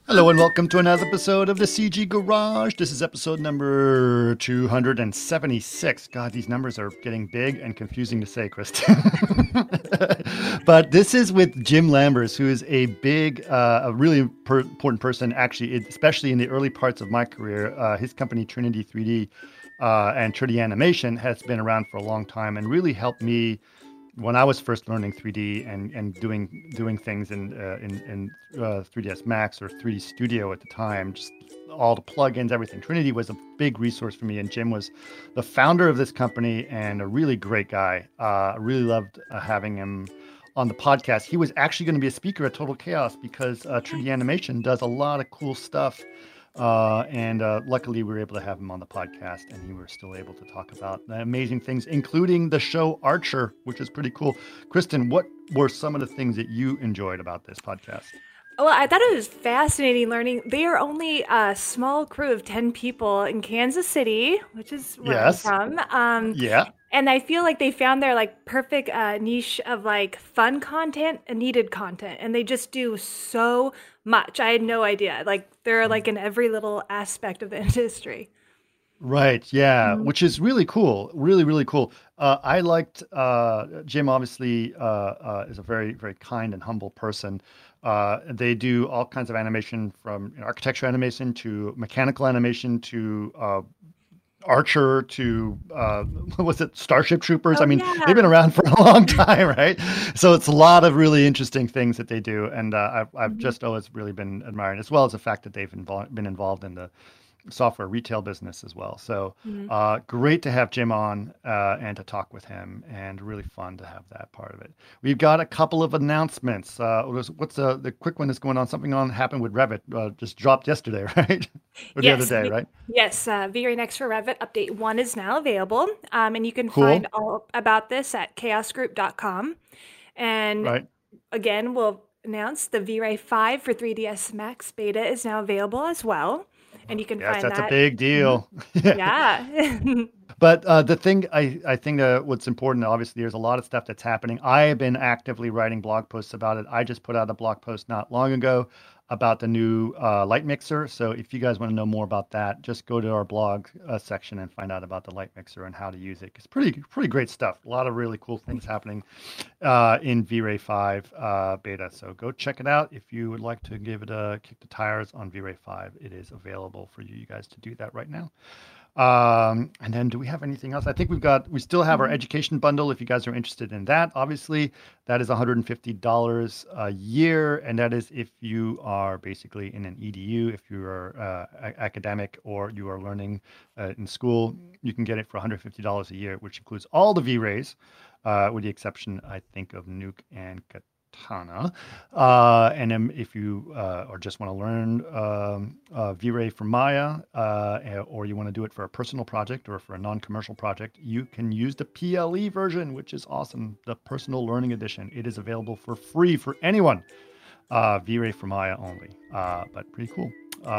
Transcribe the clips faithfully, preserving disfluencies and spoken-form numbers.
Hello and welcome to another episode of the C G Garage. This is episode number two hundred seventy-six. God, these numbers are getting big and confusing to say, Kristen. But this is with Jim Lammers, who is a big, uh, a really per- important person, actually, especially in the early parts of my career. Uh, his company, Trinity three D uh, and Trinity Animation, has been around for a long time and really helped me when I was first learning three D and, and doing doing things in uh, in, in uh, three D S Max or three D Studio at the time, just all the plugins, everything. Trinity was a big resource for me, and Jim was the founder of this company and a really great guy. Uh, I really loved uh, having him on the podcast. He was actually going to be a speaker at Total Chaos because uh, Trinity Animation does a lot of cool stuff. Uh, and uh, luckily, we were able to have him on the podcast, and he was still able to talk about the amazing things, including the show Archer, which is pretty cool. Kristen, what were some of the things that you enjoyed about this podcast? Well, I thought it was fascinating learning. They are only a small crew of ten people in Kansas City, which is where Yes. I'm from. Um, Yeah. And I feel like they found their like perfect uh, niche of like fun content and needed content. And they just do so much. I had no idea. Like they're like in every little aspect of the industry. Right. Yeah. Mhm. Which is really cool. Really, really cool. Uh, I liked uh, Jim, obviously, uh, uh, is a very, very kind and humble person. Uh, they do all kinds of animation from you know, architecture animation to mechanical animation to uh, Archer to uh, what was it, Starship Troopers? Oh, I mean, yeah. they've been around for a long time, right? So it's a lot of really interesting things that they do, and uh, I've I've Mhm. just always really been admiring, as well as the fact that they've invol- been involved in the software retail business as well. So Mhm. uh, great to have Jim on uh, and to talk with him, and really fun to have that part of it. We've got a couple of announcements. Uh, what's what's the, the quick one that's going on? Something on happened with Revit, uh, just dropped yesterday, right? Or the other Yes, day, V- right? yes. Uh, V-Ray Next for Revit update one is now available, um, and you can Cool. find all about this at chaos group dot com. And Right. again, we'll announce the V-Ray five for three D S Max beta is now available as well, and you can Yes, find that's a that. big deal. Yeah. Yeah. But uh, the thing I, I think that what's important, obviously, there's a lot of stuff that's happening. I have been actively writing blog posts about it. I just put out a blog post not long ago about the new uh, light mixer. So if you guys want to know more about that, just go to our blog uh, section and find out about the light mixer and how to use it. It's pretty pretty great stuff. A lot of really cool things happening uh, in V-Ray five uh, beta. So go check it out. If you would like to give it a kick the tires on V-Ray five, it is available for you, you guys to do that right now. Um, and then do we have anything else? I think we've got, we still have our Mhm. education bundle. If you guys are interested in that, obviously that is one hundred fifty dollars a year. And that is if you are basically in an E D U, if you are uh, a- academic or you are learning uh, in school, you can get it for one hundred fifty dollars a year, which includes all the V-Rays, uh, with the exception, I think, of Nuke and Katana. Uh, and then if you uh, or just want to learn um, uh, V-Ray from Maya, uh, or you want to do it for a personal project or for a non-commercial project, you can use the P L E version, which is awesome, the Personal Learning Edition. It is available for free for anyone. Uh, V-Ray for Maya only, uh, but pretty cool.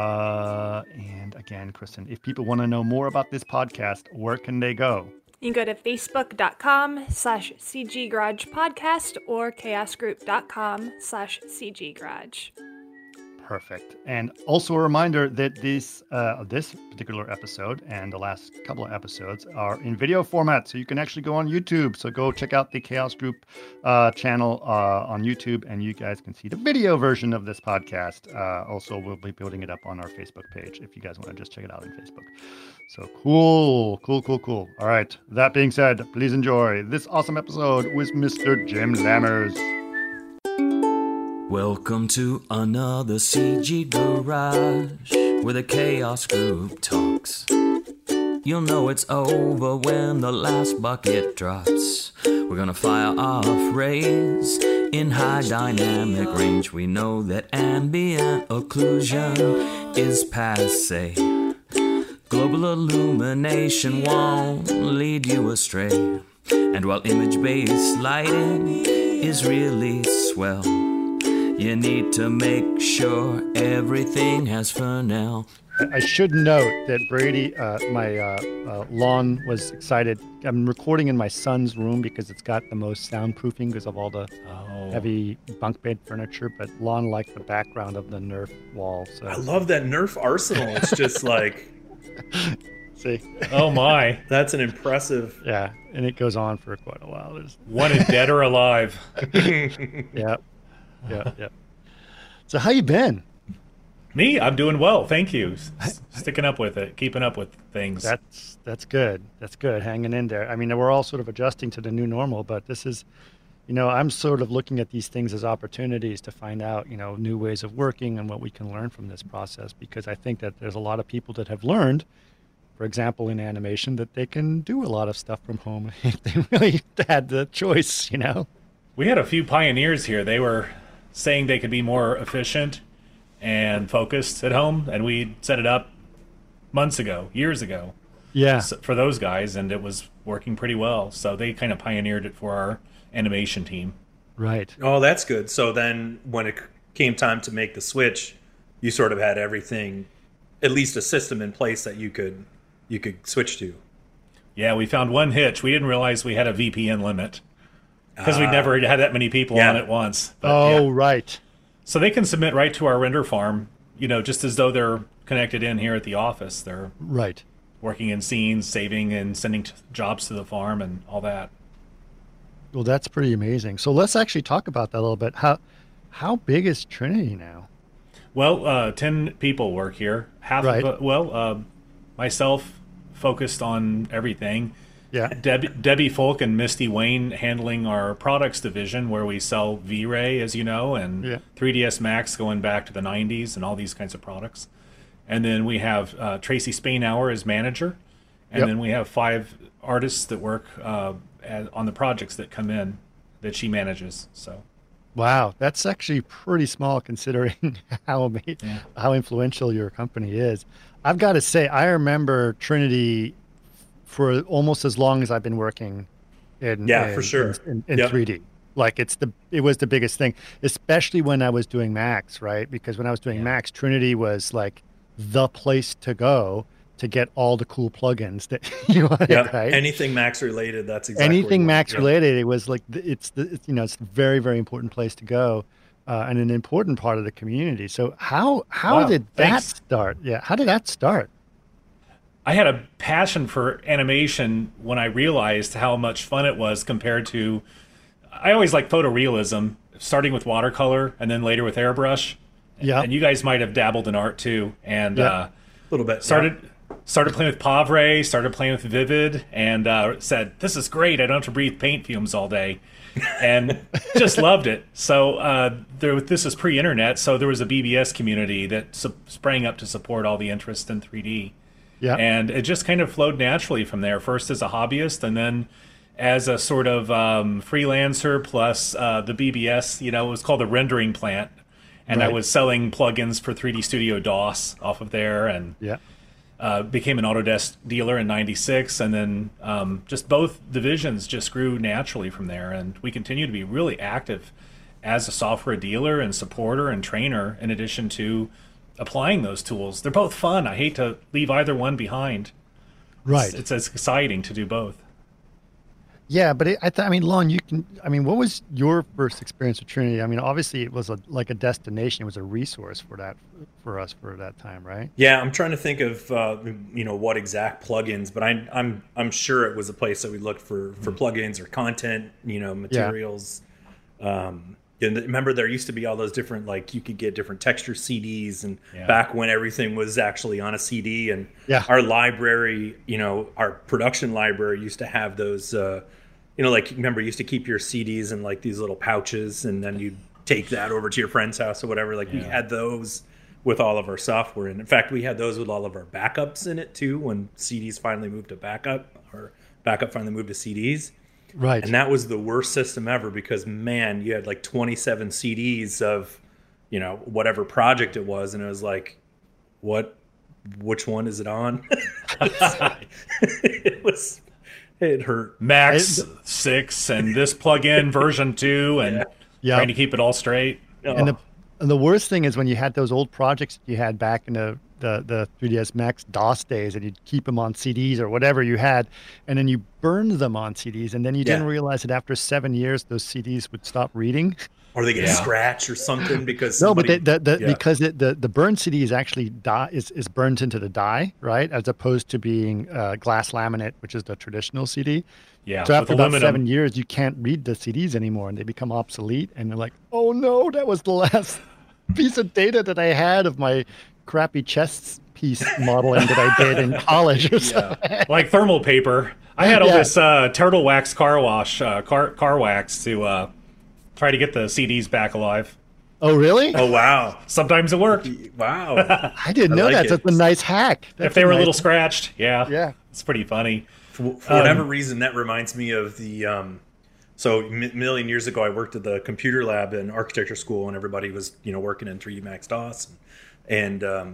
Uh, and again, Kristen, if people want to know more about this podcast, where can they go? You can go to facebook dot com slash C G Garage Podcast or chaos group dot com slash C G Garage. Perfect. And also a reminder that this uh, this particular episode and the last couple of episodes are in video format, so you can actually go on YouTube. So go check out the Chaos Group uh, channel uh, on YouTube, and you guys can see the video version of this podcast. Uh, also, we'll be building it up on our Facebook page if you guys want to just check it out on Facebook. So cool, cool, cool, cool. All right. That being said, please enjoy this awesome episode with Mister Jim Lammers. Welcome to another C G Garage, where the Chaos Group talks. You'll know it's over when the last bucket drops. We're gonna fire off rays in high dynamic range. We know that ambient occlusion is passe. Global illumination won't lead you astray. And while image-based lighting is really swell, you need to make sure everything has Fresnel. I should note that Brady, uh, my uh, uh, lawn was excited. I'm recording in my son's room because it's got the most soundproofing because of all the Oh. heavy bunk bed furniture. But Lon liked the background of the Nerf wall. So I love that Nerf arsenal. It's just like, see, Oh my. that's an impressive. yeah, and it goes on for quite a while. There's, Wanted dead or alive. yeah, yeah, yeah. So how you been? Me, I'm doing well. Thank you. S- sticking up with it, keeping up with things. That's that's good. That's good. Hanging in there. I mean, we're all sort of adjusting to the new normal, but this is, you know, I'm sort of looking at these things as opportunities to find out, you know, new ways of working and what we can learn from this process. Because I think that there's a lot of people that have learned, for example, in animation, that they can do a lot of stuff from home if they really had the choice, you know. We had a few pioneers here. They were saying they could be more efficient and focused at home, and we set it up months ago, years ago, Yeah. s- for those guys, and it was working pretty well. So they kind of pioneered it for our animation team. Right. Oh, that's good. So then when it came time to make the switch, you sort of had everything, at least a system in place that you could you could switch to. Yeah, we found one hitch. We didn't realize we had a V P N limit because we Ah. never had that many people Yeah. on at once. But, Oh, yeah. right. So they can submit right to our render farm, you know, just as though they're connected in here at the office. They're Right. working in scenes, saving and sending t- jobs to the farm and all that. Well, that's pretty amazing. So let's actually talk about that a little bit. How how big is Trinity now? Well, uh, ten people work here. Half Right. of it, well, uh, myself focused on everything. Yeah. Deb- Debbie Folk and Misty Wayne handling our products division, where we sell V-Ray, as you know, and Yeah. three D S Max going back to the nineties and all these kinds of products. And then we have uh, Tracy Spainhour as manager. And Yep. then we have five artists that work uh, as, on the projects that come in that she manages. So Wow, that's actually pretty small considering how ama- Yeah. how influential your company is. I've got to say, I remember Trinity for almost as long as I've been working in Yeah, in, for sure. in, in, in Yep. three D. Like it's the it was the biggest thing, especially when I was doing Max, right? Because when I was doing Yeah. Max, Trinity was like the place to go to get all the cool plugins that you wanted, Yeah, right? anything Max related, that's exactly what Anything you want. Max Yeah. related, it was like the- it's the it's, you know it's a very very important place to go, uh, and an important part of the community. So how how Wow, did that thanks. start? Yeah, how did that start? I had a passion for animation when I realized how much fun it was compared to. I always like photorealism, starting with watercolor and then later with airbrush. Yeah, And you guys might have dabbled in art too. And Yeah. uh, A little bit. started started playing with Pavre, started playing with Vivid, and uh, said, "This is great. I don't have to breathe paint fumes all day," and just loved it. So uh, there, this is pre-internet, so there was a B B S community that su- sprang up to support all the interest in three D. yeah, And it just kind of flowed naturally from there. First as a hobbyist, and then as a sort of um, freelancer. Plus uh, the B B S, you know, it was called the Rendering Plant, and I Right. was selling plugins for three D Studio DOS off of there, and yeah. uh, became an Autodesk dealer in ninety-six, and then um, just both divisions just grew naturally from there. And we continue to be really active as a software dealer and supporter and trainer, in addition to applying those tools. They're both fun. I hate to leave either one behind. Right. It's, it's exciting to do both. Yeah, but it, I, th- I mean, Lon, you can. I mean, what was your first experience with Trinity? I mean, obviously, it was a, like a destination. It was a resource for that for us for that time, right? Yeah, I'm trying to think of uh, you know what exact plugins, but I, I'm I'm sure it was a place that we looked for for plugins or content, you know, materials. Um, and remember, there used to be all those different, like you could get different texture C Ds, and Yeah. back when everything was actually on a C D, and Yeah. our library, you know, our production library used to have those. Uh, you know, like remember, you used to keep your C Ds in like these little pouches, and then you'd take that over to your friend's house or whatever. Like we Yeah. had those with all of our software, and in fact, we had those with all of our backups in it too. When C Ds finally moved to backup, or backup finally moved to C Ds, Right. and that was the worst system ever because man, you had like twenty-seven C Ds of, you know, whatever project it was, and it was like, what, which one is it on? It was. It hurt. Max I- six and this plugin version two, and Yeah. trying to keep it all straight. And the And the worst thing is when you had those old projects you had back in the, the, the three D S Max DOS days, and you'd keep them on C Ds or whatever you had, and then you burned them on C Ds, and then you Yeah. didn't realize that after seven years, those C Ds would stop reading. Or they get Yeah. a scratch or something because No, but somebody, the, the, the, yeah. because it, the the burned C D is actually die, is is burned into the die, right? As opposed to being uh, glass laminate, which is the traditional C D. Yeah, So with after about aluminum. seven years, you can't read the C Ds anymore, and they become obsolete. And you're like, oh no, that was the last piece of data that I had of my crappy chess piece modeling that I did in college or something. Like thermal paper. I had all Yeah. this uh, turtle wax car wash, uh, car car wax to uh, try to get the C Ds back alive. Oh really? Oh wow, Sometimes it worked. wow! I didn't I know like that. it. That's a nice hack. That's If they were a nice- little scratched, yeah, Yeah. it's pretty funny. For, for whatever reason, that reminds me of the. Um, so a million years ago, I worked at the computer lab in architecture school, and everybody was you know working in three D Max DOS, and, and um,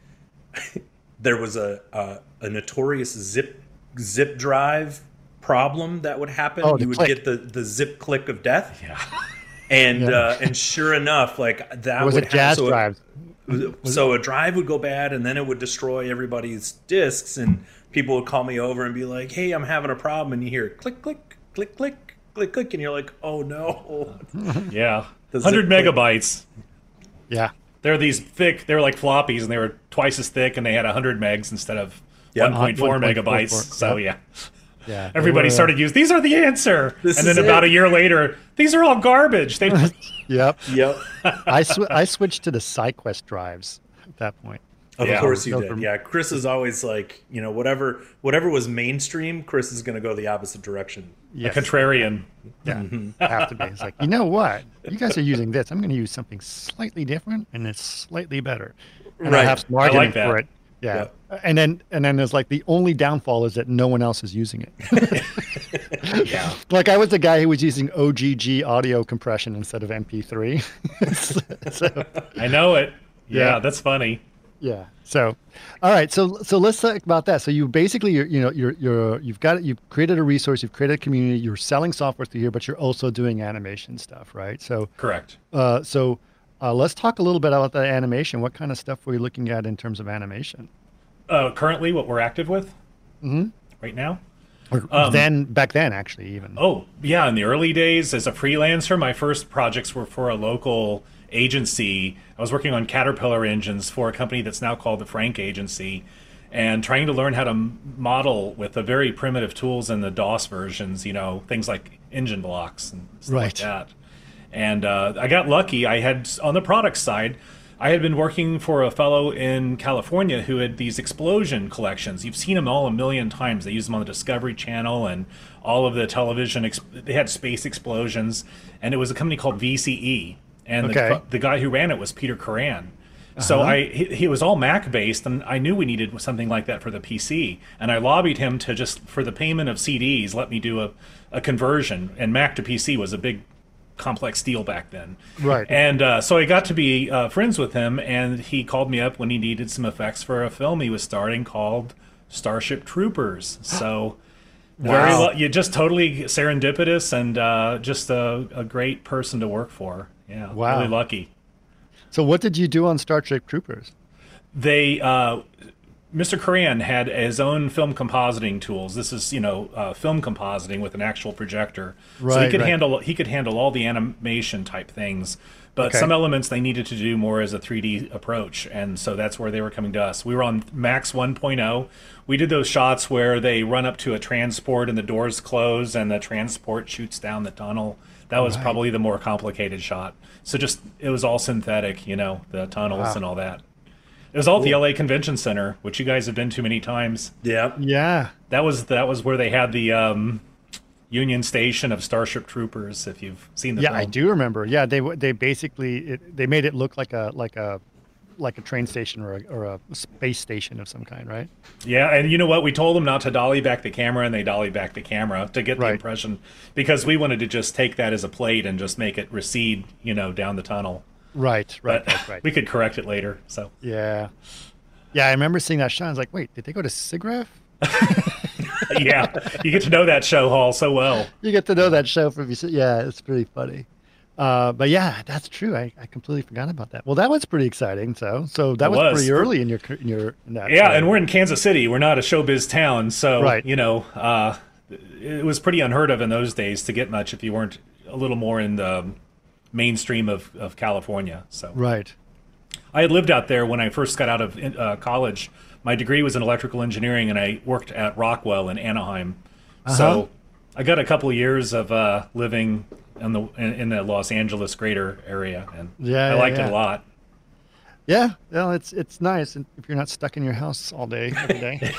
there was a, a a notorious zip zip drive problem that would happen. Oh, the you would click. get the the zip click of death. Yeah. And Yeah. uh, and sure enough, like that Or was would it jazz so drives? so a drive would go bad, and then it would destroy everybody's discs, and people would call me over and be like, "Hey, I'm having a problem," and you hear click, click, click, click, click, click, and you're like, "Oh no!" Yeah, The one hundred zip click. megabytes. Yeah. They're these thick. They were like floppies, and they were twice as thick, and they had one hundred megs instead of Yeah. one point four one point four four, megabytes. So yeah. yeah, Yeah. everybody They were, uh, started using these are the answer, This and then is about it. a year later, these are all garbage. They Yep. Yep, I sw- I switched to the SideQuest drives at that point. of Yeah. course you Go did. from- Yeah, Chris is always like, you know, whatever whatever was mainstream, Chris is going to go the opposite direction. Yes. a contrarian. Yeah, have to be. It's like, you know what? You guys are using this. I'm going to use something slightly different, and it's slightly better. And Right. I have some I like argument that. for it. Yeah. And then and then there's like the only downfall is that no one else is using it. Yeah, Like I was the guy who was using O G G audio compression instead of M P three. so, I know it. Yeah, Yeah. that's funny. yeah. So, all right. So so let's talk about that. So you basically you're you know you're you're you've got it. You've created a resource. You've created a community. You're selling software through here, but you're also doing animation stuff, right? So Correct. uh, so uh, let's talk a little bit about the animation. What kind of stuff were you looking at in terms of animation? Uh, currently, what we're active with right now. Or Um, then back then, actually, even. Oh, yeah. In the early days, as a freelancer, my first projects were for a local agency. I was working on Caterpillar engines for a company that's now called the Frank Agency, and trying to learn how to m- model with the very primitive tools in the DOS versions, you know, things like engine blocks and stuff like Right. that. And uh, I got lucky. I had, on the product side, I had been working for a fellow in California who had these explosion collections. You've seen them all a million times. They use them on the Discovery Channel and all of the television. Ex- they had space explosions, and it was a company called V C E. And Okay. the, the guy who ran it was Peter Curran. So I he, he was all Mac based, and I knew we needed something like that for the P C. And I lobbied him to just, for the payment of C Ds, let me do a, a conversion. And Mac to P C was a big complex deal back then. Right. And uh, so I got to be uh, friends with him, and he called me up when he needed some effects for a film he was starting called Starship Troopers. So very Wow. lu- you just totally serendipitous, and uh, just a, a great person to work for. Yeah, Wow. really lucky. So what did you do on Star Trek Troopers? They uh, Mister Koran had his own film compositing tools. This is, you know, uh, film compositing with an actual projector. so he Right, could right. handle he could handle all the animation type things, but Okay. some elements they needed to do more as a three D approach, and so that's where they were coming to us. We were on Max one point oh. We did those shots where they run up to a transport and the doors close and the transport shoots down the tunnel. That was Right. probably the more complicated shot. So just it was all synthetic, you know, the tunnels Wow. and all that. It was all at the L A Convention Center, which you guys have been to many times. Yeah, Yeah. That was that was where they had the um, Union Station of Starship Troopers. If you've seen the Yeah, film. I do remember. Yeah, they w- they basically it, they made it look like a like a like a train station or a, or a space station of some kind, right? Yeah, and you know what? We told them not to dolly back the camera, and they dollied back the camera to get the Right. impression, because we wanted to just take that as a plate and just make it recede, you know, down the tunnel. Right, right, But right, right. we could correct it later. So Yeah. Yeah, I remember seeing that shot. I was like, wait, did they go to SIGGRAPH? yeah, you get to know that show hall so well. You get to know that show from you. Yeah, it's pretty funny. Uh, but yeah, that's true. I, I completely forgot about that. Well, that was pretty exciting. So, so that It was, was. pretty early in your in your in that. Yeah, uh, and we're in Kansas City. We're not a showbiz town, so Right. you know, uh, it was pretty unheard of in those days to get much if you weren't a little more in the mainstream of, of California. So right. I had lived out there when I first got out of uh, college. My degree was in electrical engineering, and I worked at Rockwell in Anaheim. Uh-huh. So I got a couple of years of uh, living in the in, in the Los Angeles greater area, and Yeah, I yeah, liked yeah. it a lot. Yeah, well, it's it's nice and if you're not stuck in your house all day every day.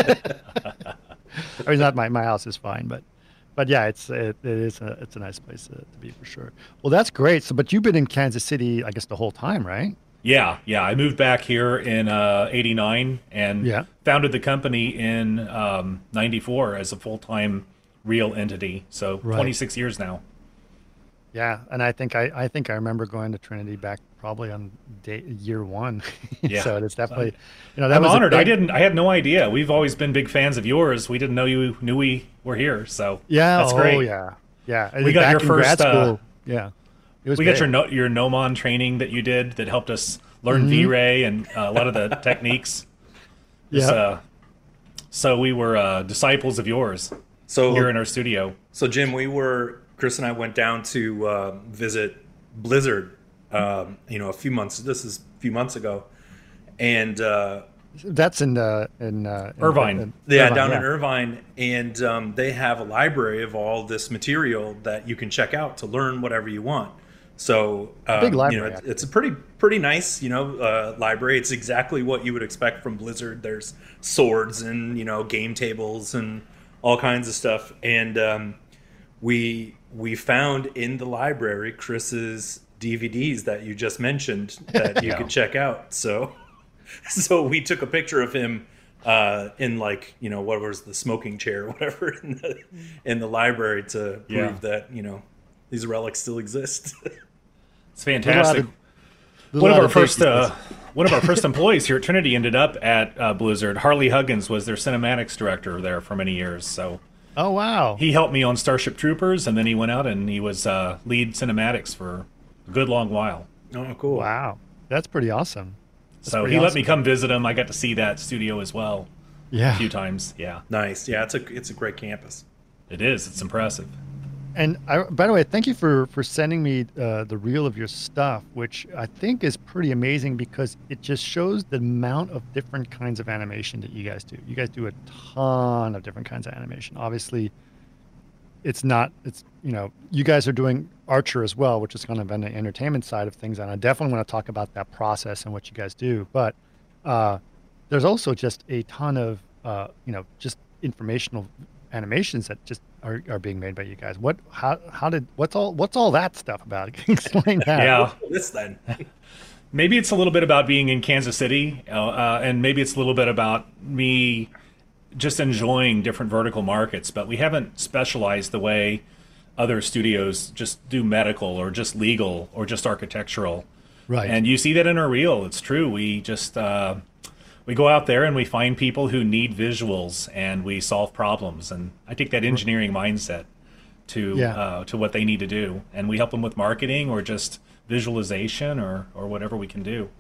I mean, not my my house is fine, but but yeah, it's it, it is a it's a nice place to, to be for sure. Well, that's great. So, but you've been in Kansas City, I guess, the whole time, right? Yeah, yeah. I moved back here in uh, eighty-nine and Yeah. founded the company in um, ninety-four as a full-time real entity. So Right. twenty-six years now. Yeah, and I think I, I think I remember going to Trinity back probably on day, year one. Yeah. So it's definitely, you know, that I'm was a honored. I big- didn't. I had no idea. We've always been big fans of yours. We didn't know you knew we were here. So Yeah. that's oh, great. yeah. Yeah. We got Back your in first, grad uh, school. Yeah. It was We got big. your no, your Nomon training that you did that helped us learn Mm-hmm. V-Ray and uh, a lot of the techniques. Yeah. Uh, so we were uh, disciples of yours So here in our studio. So, Jim, we were, Chris and I went down to uh, visit Blizzard, um, you know, a few months, this is a few months ago. And, uh, That's in uh, in, uh, in Irvine. in- yeah, Irvine, down yeah. in Irvine. And um, they have a library of all this material that you can check out to learn whatever you want. So, um, big you library, know, actually. it's a pretty, pretty nice, you know, uh, library. It's exactly what you would expect from Blizzard. There's swords and, you know, game tables and all kinds of stuff. And um, we we found in the library Chris's D V Ds that you just mentioned that you Yeah. could check out. So, so we took a picture of him uh, in like, you know, what was the smoking chair or whatever in the, in the library to prove Yeah. that, you know, these relics still exist. It's fantastic. Little out One of of our date first these uh, days. one of our first employees here at Trinity ended up at uh, Blizzard. Harley Huggins was their cinematics director there for many years. So Oh wow. he helped me on Starship Troopers, and then he went out and he was uh, lead cinematics for a good long while. Oh, cool. Wow. That's pretty awesome. That's so pretty he let awesome. me come visit him. I got to see that studio as well Yeah. a few times. Yeah, Nice. Yeah, it's a it's a great campus. it is. It's impressive. And I, by the way, thank you for for sending me uh, the reel of your stuff, which I think is pretty amazing because it just shows the amount of different kinds of animation that you guys do. You guys do a ton of different kinds of animation. Obviously, it's not. It's you know, you guys are doing Archer as well, which is kind of on the entertainment side of things, and I definitely want to talk about that process and what you guys do. But uh, there's also just a ton of uh, you know just informational animations that just are, are being made by you guys. What how how did what's all what's all that stuff about? Explain that. Yeah. This then. Maybe it's a little bit about being in Kansas City, uh, uh, and maybe it's a little bit about me just enjoying different vertical markets. But we haven't specialized the way other studios just do medical or just legal or just architectural. Right. And you see that in our reel. It's true. We just uh, we go out there and we find people who need visuals, and we solve problems. And I take that engineering mindset to Yeah. uh, to what they need to do, and we help them with marketing or just visualization or or whatever we can do.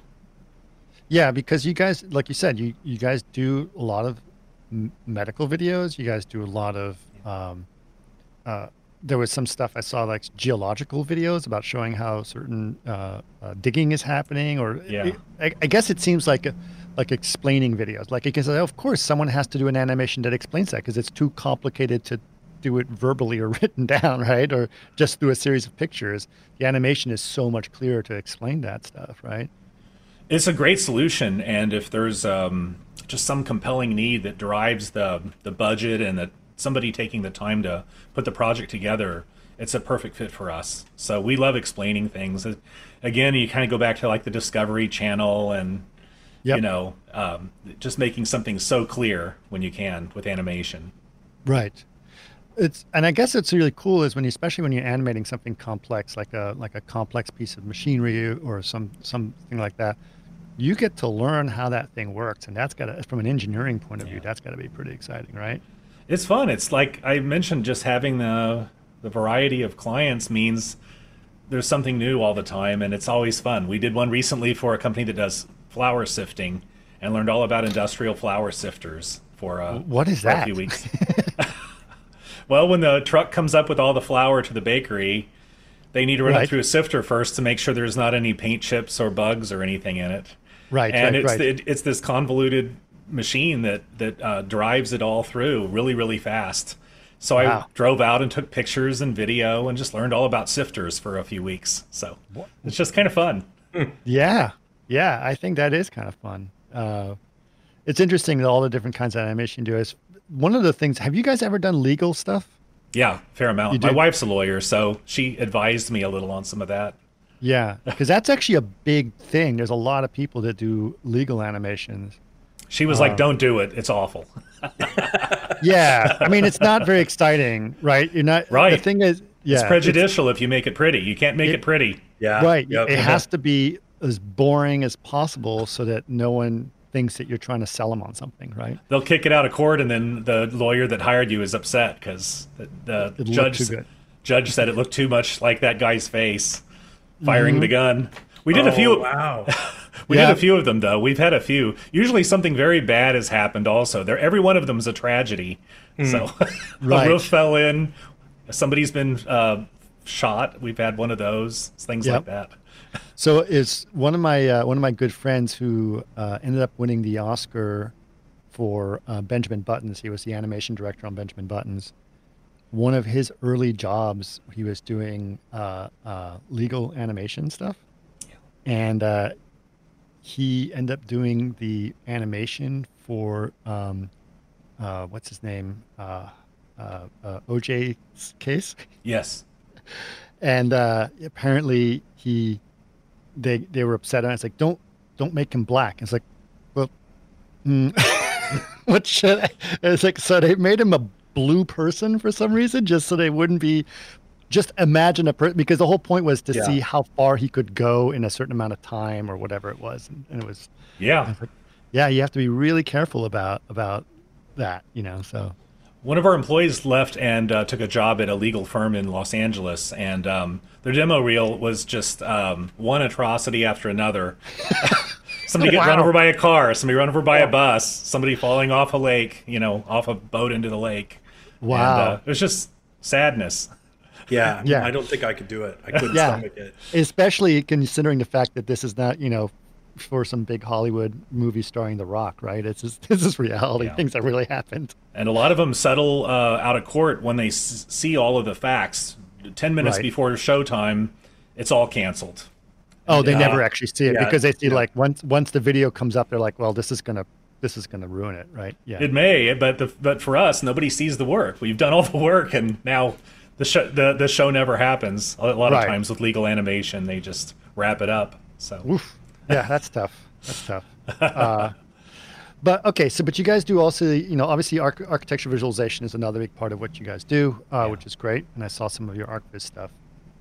Yeah, because you guys, like you said, you you guys do a lot of m- medical videos. You guys do a lot of. Um, uh, there was some stuff I saw like geological videos about showing how certain uh, uh, digging is happening, or Yeah. I, I guess it seems like a, like explaining videos. Like because of course someone has to do an animation that explains that because it's too complicated to do it verbally or written down, right? Or just through a series of pictures. The animation is so much clearer to explain that stuff, right? It's a great solution, and if there's um, just some compelling need that drives the the budget and that somebody taking the time to put the project together, it's a perfect fit for us. So we love explaining things. Again, you kind of go back to like the Discovery Channel and Yep. you know um, just making something so clear when you can with animation. Right. It's and I guess it's really cool is when you, especially when you're animating something complex like a like a complex piece of machinery or some something like that, you get to learn how that thing works, and that's got to from an engineering point of view, Yeah. that's got to be pretty exciting, right? It's fun. It's like I mentioned, just having the the variety of clients means there's something new all the time, and it's always fun. We did one recently for a company that does flour sifting, and learned all about industrial flour sifters for, uh, what is for that? a few weeks. Well, when the truck comes up with all the flour to the bakery, they need to run Right. it through a sifter first to make sure there's not any paint chips or bugs or anything in it. Right, And right, it's right. it, it's this convoluted machine that that uh, drives it all through really, really fast. So I Wow. drove out and took pictures and video and just learned all about sifters for a few weeks. So it's just kind of fun. Yeah, yeah, I think that is kind of fun. Uh, it's interesting that all the different kinds of animation you do. Is one of the things. Have you guys ever done legal stuff? Yeah, fair amount. You My do- wife's a lawyer, so she advised me a little on some of that. Yeah, because that's actually a big thing. There's a lot of people that do legal animations. She was Uh, like, "Don't do it. It's awful." Yeah, I mean, it's not very exciting, right? You're not Right. The thing is, yeah, It's prejudicial if you make it pretty. You can't make It- it, pretty. Yeah. right. Yep. It has to be as boring as possible so that no one thinks that you're trying to sell them on something, right? They'll kick it out of court, and then the lawyer that hired you is upset because the, the It looked judge too good. judge said it looked too much like that guy's face firing Mm-hmm. the gun. We did a Oh, few. wow. We Yeah. did a few of them though. We've had a few. Usually something very bad has happened. Also, there every one of them is a tragedy. So Right. a roof fell in. Somebody's been uh, shot. We've had one of those things Yep. like that. So is one of my uh, one of my good friends who uh, ended up winning the Oscar for uh, Benjamin Buttons. He was the animation director on Benjamin Buttons. One of his early jobs, he was doing uh, uh, legal animation stuff, and uh, he ended up doing the animation for um, uh, what's his name, uh, uh, uh, O J's case. Yes. And uh, apparently he they they were upset and it's like don't don't make him black. It's like, well, mm, what should I? It's like, so they made him a blue person for some reason just so they wouldn't be. Just imagine a person, because the whole point was to Yeah. see how far he could go in a certain amount of time or whatever it was, and, and it was Yeah. yeah, you have to be really careful about about that, you know. So One of our employees left and uh, took a job at a legal firm in Los Angeles, and um, their demo reel was just um, one atrocity after another. Somebody get run Wow. over by a car, somebody run over by a bus, somebody falling off a lake, you know, off a boat into the lake. Wow. And, uh, it was just sadness. Yeah. Yeah. I don't think I could do it. I couldn't Yeah. stomach it. especially considering the fact that this is not, you know, for some big Hollywood movie starring The Rock, right? It's just, this is reality, Yeah. things that really happened. And a lot of them settle uh, out of court when they s- see all of the facts. Ten minutes Right. before showtime, it's all canceled. Oh, they Uh, never actually see it yeah, because they see yeah. like once once the video comes up, they're like, well, this is gonna this is gonna ruin it, right? Yeah. It may, but the, but for us, nobody sees the work. We've done all the work, and now the show the, the show never happens. A lot of Right. times with legal animation, they just wrap it up. So Oof. Yeah, that's tough. That's tough. Uh, but okay, so but you guys do also, you know, obviously arch- architecture visualization is another big part of what you guys do, uh, which is great. And I saw some of your ArcViz stuff,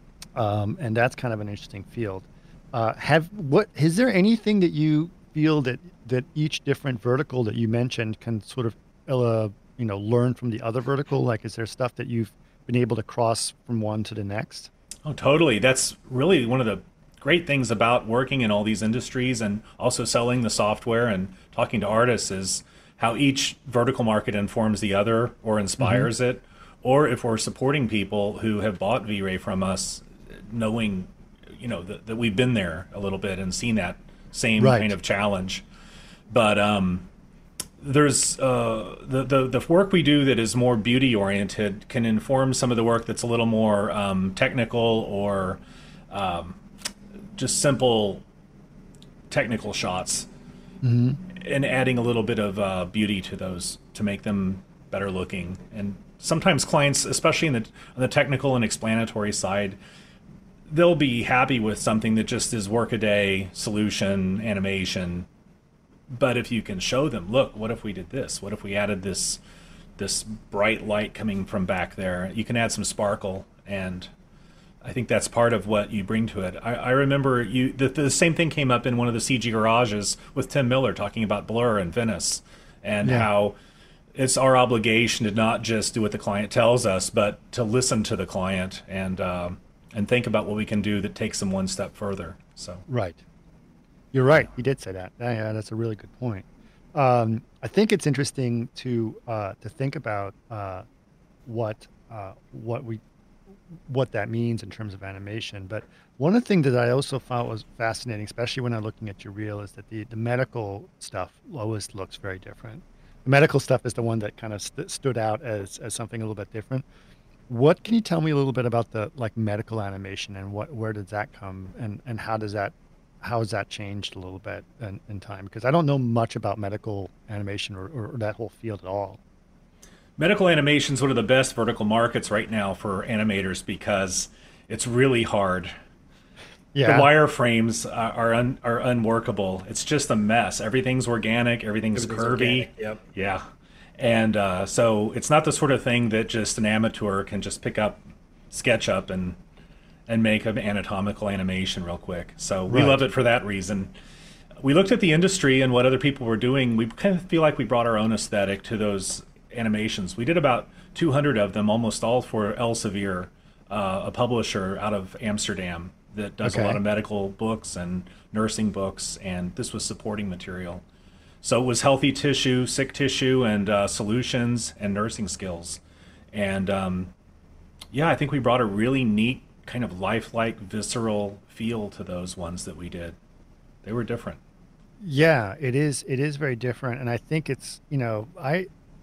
um, and that's kind of an interesting field. Uh, have what is there anything that you feel that that each different vertical that you mentioned can sort of uh, you know learn from the other vertical? Like, is there stuff that you've been able to cross from one to the next? Oh, totally. That's really one of the great things about working in all these industries and also selling the software and talking to artists is how each vertical market informs the other or inspires it. Or if we're supporting people who have bought V-Ray from us, knowing, you know, that, that we've been there a little bit and seen that same Right. kind of challenge. But um, there's uh, the, the the work we do that is more beauty oriented can inform some of the work that's a little more um, technical or um, just simple technical shots, and adding a little bit of uh, beauty to those to make them better looking. And sometimes clients, especially in the on the technical and explanatory side, they'll be happy with something that just is workaday solution animation. But if you can show them, look, what if we did this? What if we added this this bright light coming from back there? You can add some sparkle, and I think that's part of what you bring to it. I, I remember you the, the same thing came up in one of the C G garages with Tim Miller talking about Blur and Venice, and Yeah. how it's our obligation to not just do what the client tells us, but to listen to the client and um, and think about what we can do that takes them one step further. So right. You're right. He did say that. Yeah, that's a really good point. Um, I think it's interesting to uh, to think about uh, what uh, what we what that means in terms of animation. But one of the things that I also found was fascinating, especially when I'm looking at your reel, is that the, the medical stuff always looks very different. The medical stuff is the one that kind of st- stood out as, as something a little bit different. What can you tell me a little bit about the like medical animation and what where does that come and, and how does that how has that changed a little bit in, in time? Because I don't know much about medical animation or, or that whole field at all. Medical animation is one of the best vertical markets right now for animators because it's really hard. Yeah. The wireframes are are, un, are unworkable. It's just a mess. Everything's organic. Everything's, Everything's curvy. organic, yep. Yeah. And uh, so it's not the sort of thing that just an amateur can just pick up SketchUp and and make an anatomical animation real quick. So we Right. love it for that reason. We looked at the industry and what other people were doing. We kind of feel like we brought our own aesthetic to those animations. We did about two hundred of them, almost all for Elsevier, uh, a publisher out of Amsterdam that does Okay. a lot of medical books and nursing books, and this was supporting material. So it was healthy tissue, sick tissue, and uh, solutions and nursing skills. And um, yeah, I think we brought a really neat kind of lifelike, visceral feel to those ones that we did. They were different. Yeah, it is. It is very different, and I think it's you know I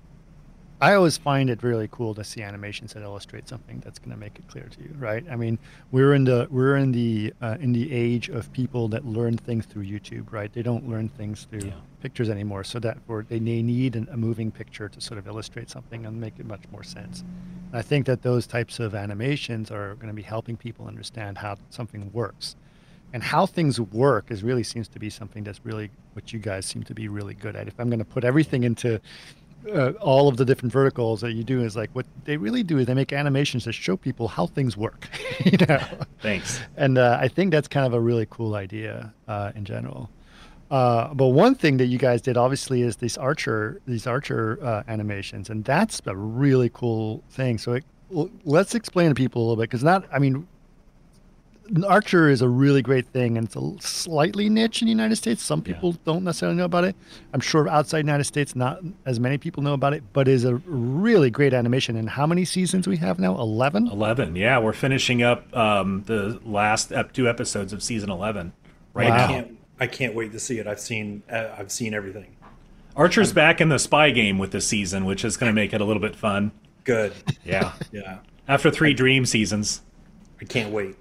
I always find it really cool to see animations that illustrate something that's going to make it clear to you, right? I mean, we're in the we're in the uh, in the age of people that learn things through YouTube, right? They don't learn things through Yeah. pictures anymore, so that or they they need an, a moving picture to sort of illustrate something and make it much more sense. And I think that those types of animations are going to be helping people understand how something works. And how things work is really seems to be something that's really what you guys seem to be really good at. If I'm going to put everything into uh, all of the different verticals that you do, is like what they really do is they make animations that show people how things work. you know? Thanks. And uh, I think that's kind of a really cool idea uh, in general. Uh, but one thing that you guys did obviously is these Archer, these Archer uh, animations, and that's a really cool thing. So it, well, let's explain to people a little bit, because not, I mean, Archer is a really great thing, and it's a slightly niche in the United States. Some people Yeah. don't necessarily know about it. I'm sure outside the United States, not as many people know about it, but is a really great animation. And how many seasons we have now? eleven? eleven. Yeah, we're finishing up um, the last ep- two episodes of season eleven right Wow. now. I can't, I can't wait to see it. I've seen uh, I've seen everything. Archer's back in the spy game with this season, which is going to make it a little bit fun. Good. Yeah. Yeah. After three dream seasons. I can't wait.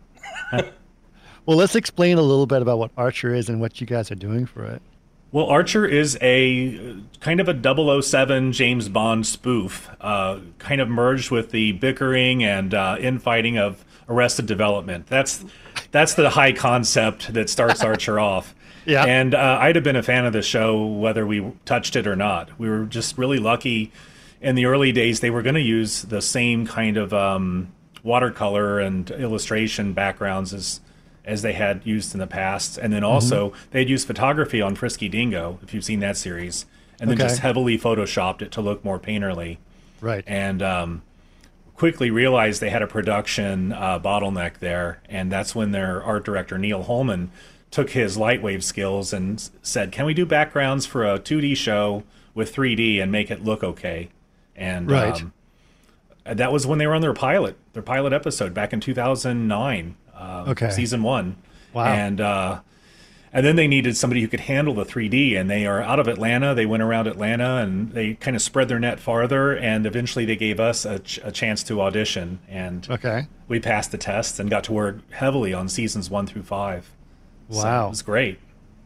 Well, let's explain a little bit about what Archer is and what you guys are doing for it. Well, Archer is a uh, kind of a double oh seven James Bond spoof, uh, kind of merged with the bickering and uh, infighting of Arrested Development. That's that's the high concept that starts Archer off. Yeah. And uh, I'd have been a fan of the show whether we touched it or not. We were just really lucky. In the early days, they were going to use the same kind of um, watercolor and illustration backgrounds as as they had used in the past. And then also mm-hmm. they'd used photography on Frisky Dingo, if you've seen that series, and then okay. just heavily photoshopped it to look more painterly. Right. And um, quickly realized they had a production uh, bottleneck there. And that's when their art director, Neil Holman, took his Lightwave skills and s- said, can we do backgrounds for a two D show with three D and make it look okay? And right. um, that was when they were on their pilot, their pilot episode back in two thousand nine. Uh, okay. Season one. Wow. And uh, and then they needed somebody who could handle the three D, and they are out of Atlanta. They went around Atlanta, and they kind of spread their net farther, and eventually they gave us a, ch- a chance to audition, and okay. we passed the test and got to work heavily on seasons one through five. Wow. So it was great.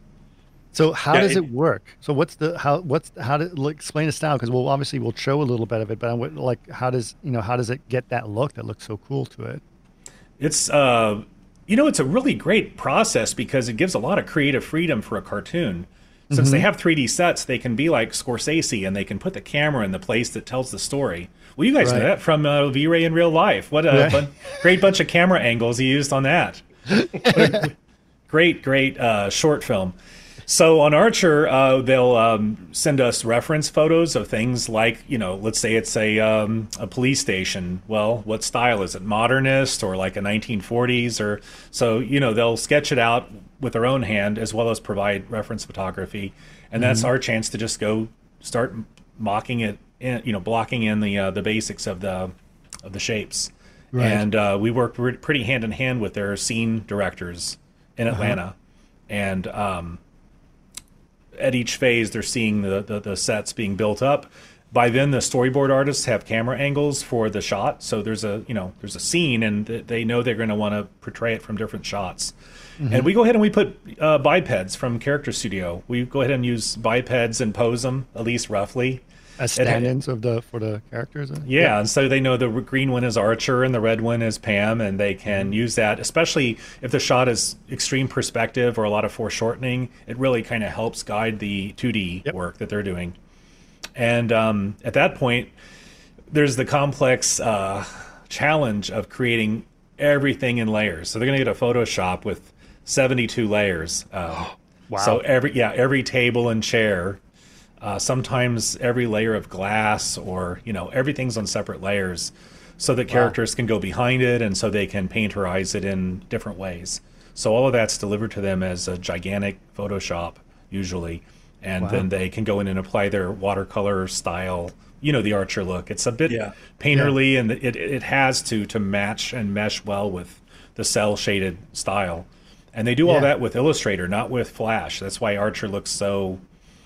So how Yeah, does it- it work? So what's the how what's how to like, explain the style? Because we'll obviously we'll show a little bit of it, but I would, like how does you know how does it get that look that looks so cool to it? It's uh, you know, it's a really great process because it gives a lot of creative freedom for a cartoon. Since Mm-hmm. they have three D sets, they can be like Scorsese, and they can put the camera in the place that tells the story. Well, you guys Right. know that from uh, V-Ray in real life. What a Right. bun- great bunch of camera angles he used on that. What a great, great uh, short film. So on Archer, uh, they'll um, send us reference photos of things like, you know, let's say it's a um, a police station. Well, what style is it? Modernist or like a nineteen forties? Or so, you know, they'll sketch it out with their own hand as well as provide reference photography, and that's mm-hmm. our chance to just go start mocking it, in, you know, blocking in the uh, the basics of the of the shapes. Right. And uh, we work pretty hand in hand with their scene directors in Atlanta, uh-huh. and. Um, At each phase, they're seeing the, the, the sets being built up. By then, the storyboard artists have camera angles for the shot. So there's a you know there's a scene, and th- they know they're going to want to portray it from different shots. Mm-hmm. And we go ahead and we put uh, bipeds from Character Studio. We go ahead and use bipeds and pose them, at least roughly. As stand-ins of the for the characters? Yeah, yeah, and so they know the green one is Archer and the red one is Pam, and they can mm-hmm. use that, especially if the shot is extreme perspective or a lot of foreshortening. It really kind of helps guide the two D yep. work that they're doing. And um, at that point, there's the complex uh, challenge of creating everything in layers. So they're going to get a Photoshop with seventy-two layers. Um, wow. So every yeah every table and chair. Uh, sometimes every layer of glass, or you know, everything's on separate layers, so that characters wow. can go behind it, and so they can painterize it in different ways. So all of that's delivered to them as a gigantic Photoshop, usually, and wow. then they can go in and apply their watercolor style. You know, the Archer look. It's a bit yeah. painterly, yeah. and it it has to to match and mesh well with the cell shaded style. And they do all yeah. that with Illustrator, not with Flash. That's why Archer looks so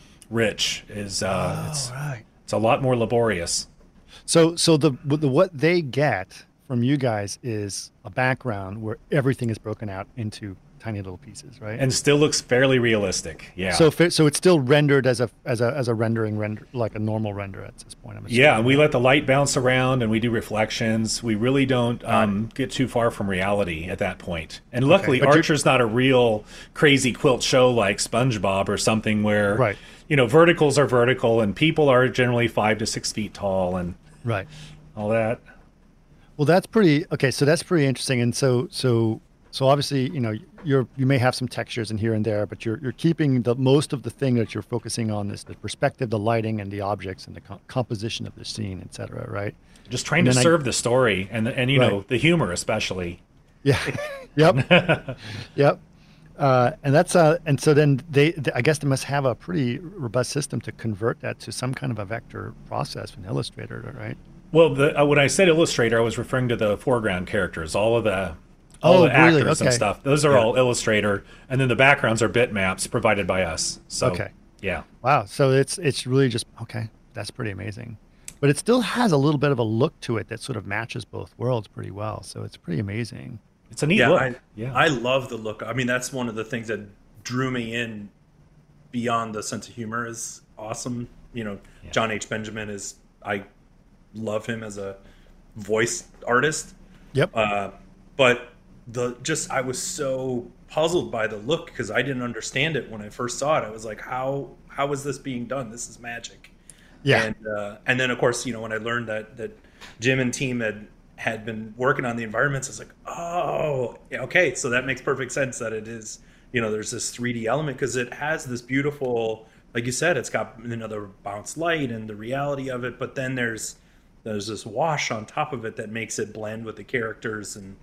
rich. Is uh oh, it's, right. it's a lot more laborious. So so the, the what they get from you guys is a background where everything is broken out into tiny little pieces, right? And still looks fairly realistic. Yeah. So so it's still rendered as a as a as a rendering render like a normal render at this point. I'm yeah, we let the light bounce around and we do reflections. We really don't um, get too far from reality at that point. And luckily, okay, Archer's not a real crazy quilt show like SpongeBob or something where right. you know, verticals are vertical and people are generally five to six feet tall and right all that. Well, that's pretty okay. So that's pretty interesting. And so so. So obviously, you know, you're you may have some textures in here and there, but you're you're keeping the most of the thing that you're focusing on is the perspective, the lighting, and the objects, and the co- composition of the scene, et cetera. Right? Just trying and to serve I, the story and and you right. know the humor especially. Yeah. Yep. Yep. Uh, and that's uh, and so then they, they, I guess they must have a pretty robust system to convert that to some kind of a vector process in Illustrator, right? Well, the, uh, when I said Illustrator, I was referring to the foreground characters, all of the. All oh, the actors really? Okay. and stuff. Those are yeah. all Illustrator, and then the backgrounds are bitmaps provided by us. So, okay. Yeah. Wow. So it's it's really just okay. That's pretty amazing, but it still has a little bit of a look to it that sort of matches both worlds pretty well. So it's pretty amazing. It's a neat yeah, look. I, yeah, I love the look. I mean, that's one of the things that drew me in. Beyond the sense of humor is awesome. You know, yeah. John H. Benjamin is. I love him as a voice artist. Yep. Uh, but. The just I was so puzzled by the look because I didn't understand it when I first saw it. I was like, how how is this being done? This is magic. Yeah. And uh, and then of course, you know, when I learned that that Jim and team had had been working on the environments, I was like, oh, yeah, okay, so that makes perfect sense that it is, you know, there's this three D element because it has this beautiful, like you said, it's got another bounce light and the reality of it, but then there's there's this wash on top of it that makes it blend with the characters. And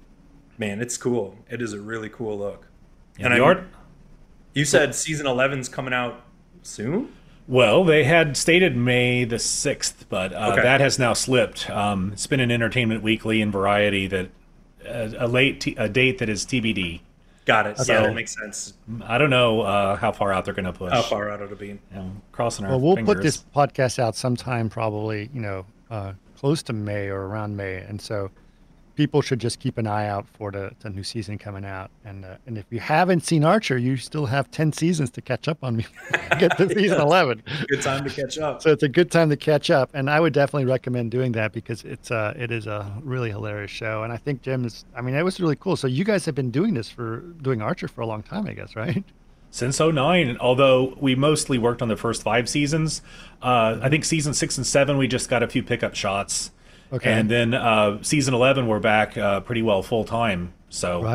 man, it's cool. It is a really cool look. Yeah, and the I, art. You said season eleven's coming out soon? Well, they had stated May the sixth, but uh, okay. that has now slipped. Um, it's been in Entertainment Weekly and Variety that uh, a late t- a date that is T B D. Got it. So, yeah, that makes sense. I don't know uh, how far out they're going to push. How far out it'll be. You know, crossing our Well, we'll fingers. put this podcast out sometime probably, you know, uh, close to May or around May. And so people should just keep an eye out for the, the new season coming out. And uh, and if you haven't seen Archer, you still have ten seasons to catch up on me. Get to season yeah, eleven. Good time to catch up. So it's a good time to catch up. And I would definitely recommend doing that because it's uh, it is a really hilarious show. And I think Jim is, I mean, it was really cool. So you guys have been doing this for, doing Archer for a long time, I guess, right? Since oh nine, although we mostly worked on the first five seasons. Uh, I think season six and seven, we just got a few pickup shots. Okay. And then uh, season eleven, we're back uh, pretty well full time. So right.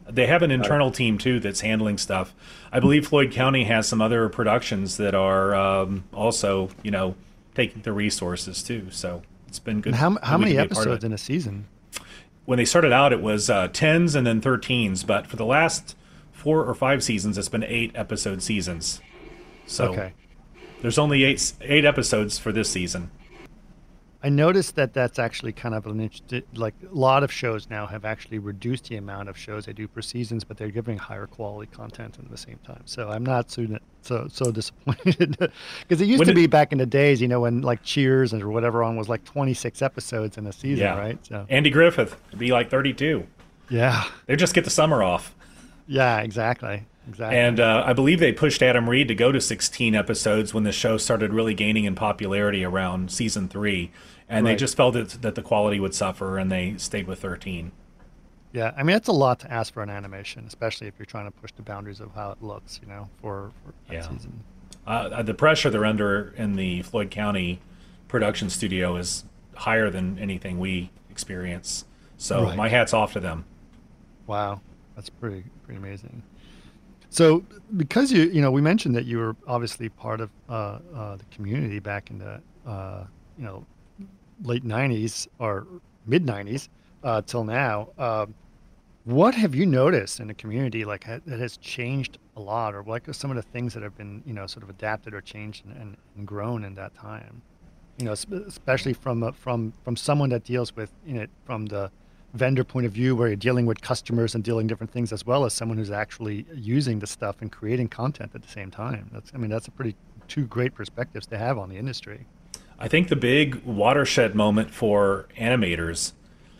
They have an internal team too that's handling stuff. I believe Floyd County has some other productions that are um, also, you know, taking the resources too. So it's been good. And how how we many can be a part of episodes it. in a season? When they started out, it was uh, tens and then thirteens, but for the last four or five seasons, it's been eight episode seasons. So Okay. there's only eight eight episodes for this season. I noticed that that's actually kind of an interesting, like a lot of shows now have actually reduced the amount of shows they do per seasons, but they're giving higher quality content at the same time. So I'm not so so, so disappointed because it used When to did- be back in the days, you know, when like Cheers or whatever on was like twenty-six episodes in a season, Yeah, right? So Andy Griffith would be like thirty-two. yeah, They just get the summer off. yeah, exactly, exactly. And uh, I believe they pushed Adam Reed to go to sixteen episodes when the show started really gaining in popularity around season three. And they Right. just felt that, that the quality would suffer, and they stayed with thirteen. Yeah, I mean that's a lot to ask for an animation, especially if you're trying to push the boundaries of how it looks, you know, for, for that Yeah. season. Uh, the pressure they're under in the Floyd County production studio is higher than anything we experience. So Right. my hat's off to them. Wow, that's pretty pretty amazing. So, because you you know we mentioned that you were obviously part of uh, uh, the community back in the uh, you know late nineties or mid nineties uh, till now. Um, what have you noticed in the community like ha- that has changed a lot, or what are some of the things that have been you know sort of adapted or changed and, and, and grown in that time? You know, sp- especially from uh, from from someone that deals with you know from the vendor point of view, where you're dealing with customers and dealing different things, as well as someone who's actually using the stuff and creating content at the same time. That's I mean that's a pretty two great perspectives to have on the industry. I think the big watershed moment for animators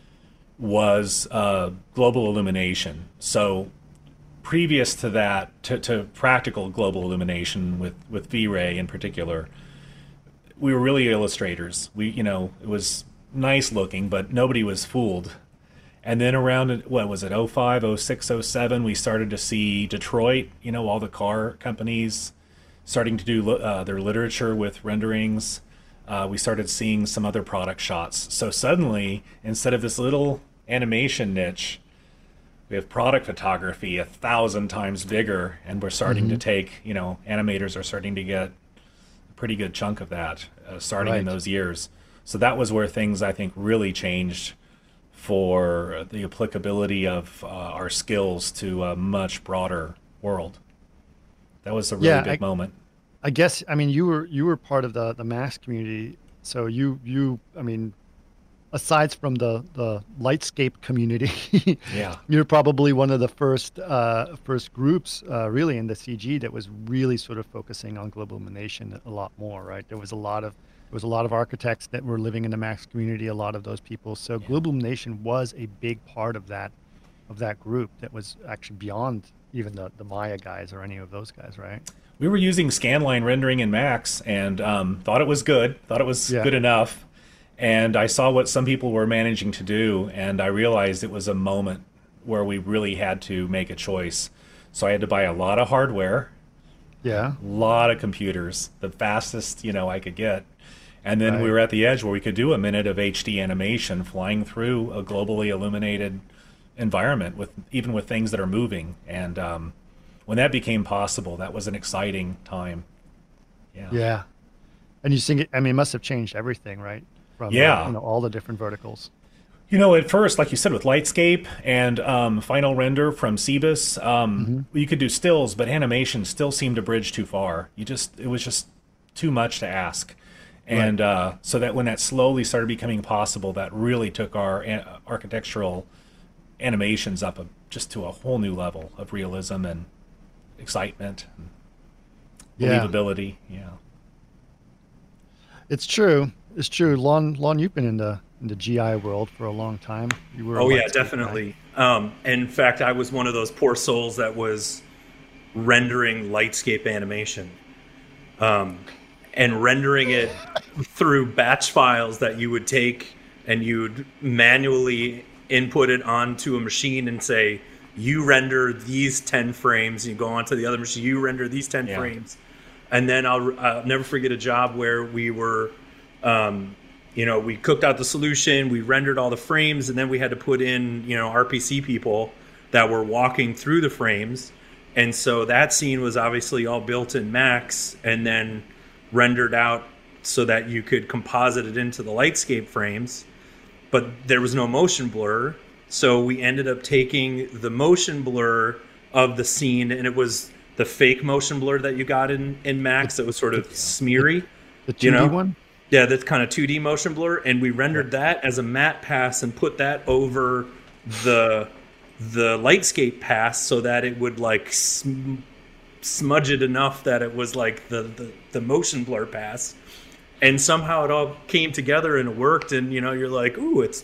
was uh, global illumination. So previous to that, to, to practical global illumination with, with V-Ray in particular, we were really illustrators. We, you know, it was nice looking, but nobody was fooled. And then around, what was it, oh five, oh six, oh seven, we started to see Detroit, you know, all the car companies starting to do uh, their literature with renderings. Uh, we started seeing some other product shots. So suddenly, instead of this little animation niche, we have product photography a thousand times bigger, and we're starting Mm-hmm. to take, you know, animators are starting to get a pretty good chunk of that, uh, starting in Right. those years. So that was where things, I think, really changed for the applicability of uh, our skills to a much broader world. That was a really Yeah, big I- moment. I guess I mean you were you were part of the the Max community, so you you I mean, aside from the the Lightscape community, Yeah. you're probably one of the first uh, first groups uh, really in the C G that was really sort of focusing on global illumination a lot more, right? There was a lot of there was a lot of architects that were living in the Max community, a lot of those people. So global illumination was a big part of that of that group that was actually beyond even the the Maya guys or any of those guys, right? We were using scanline rendering in Max and um, thought it was good, thought it was Yeah. good enough. And I saw what some people were managing to do, and I realized it was a moment where we really had to make a choice. So I had to buy a lot of hardware, Yeah. a lot of computers, the fastest, you know, I could get. And then we Right. were at the edge where we could do a minute of H D animation flying through a globally illuminated environment with even with things that are moving. And um, when that became possible, that was an exciting time. Yeah. Yeah. And you think it, I mean, it must have changed everything, right? From, Yeah. uh, you know, all the different verticals. You know, at first, like you said, with Lightscape and um, Final Render from Cebus, um, you could do stills, but animation still seemed to bridge too far. You just, it was just too much to ask. And uh, so that when that slowly started becoming possible, that really took our a- architectural animations up a, just to a whole new level of realism and excitement and Yeah. believability. Yeah. It's true. It's true. Lon, Lon, you've been in the in the G I world for a long time. You were. a Oh yeah, Lightscape guy. definitely. Um, in fact, I was one of those poor souls that was rendering Lightscape animation, um, and rendering it through batch files that you would take and you'd manually input it onto a machine and say, "You render these ten frames." You go onto the other machine. You render these ten Yeah. frames, and then I'll, I'll never forget a job where we were. Um, You know, we cooked out the solution, we rendered all the frames, and then we had to put in, you know, R P C people that were walking through the frames. And so that scene was obviously all built in Max and then rendered out so that you could composite it into the Lightscape frames. But there was no motion blur. So we ended up taking the motion blur of the scene, and it was the fake motion blur that you got in, in Max that was sort of smeary. The two D you know? one? Yeah, that's kind of two D motion blur. And we rendered that as a matte pass and put that over the the Lightscape pass so that it would like sm- smudge it enough that it was like the, the, the motion blur pass. And somehow it all came together and it worked. And, you know, you're like, ooh, it's...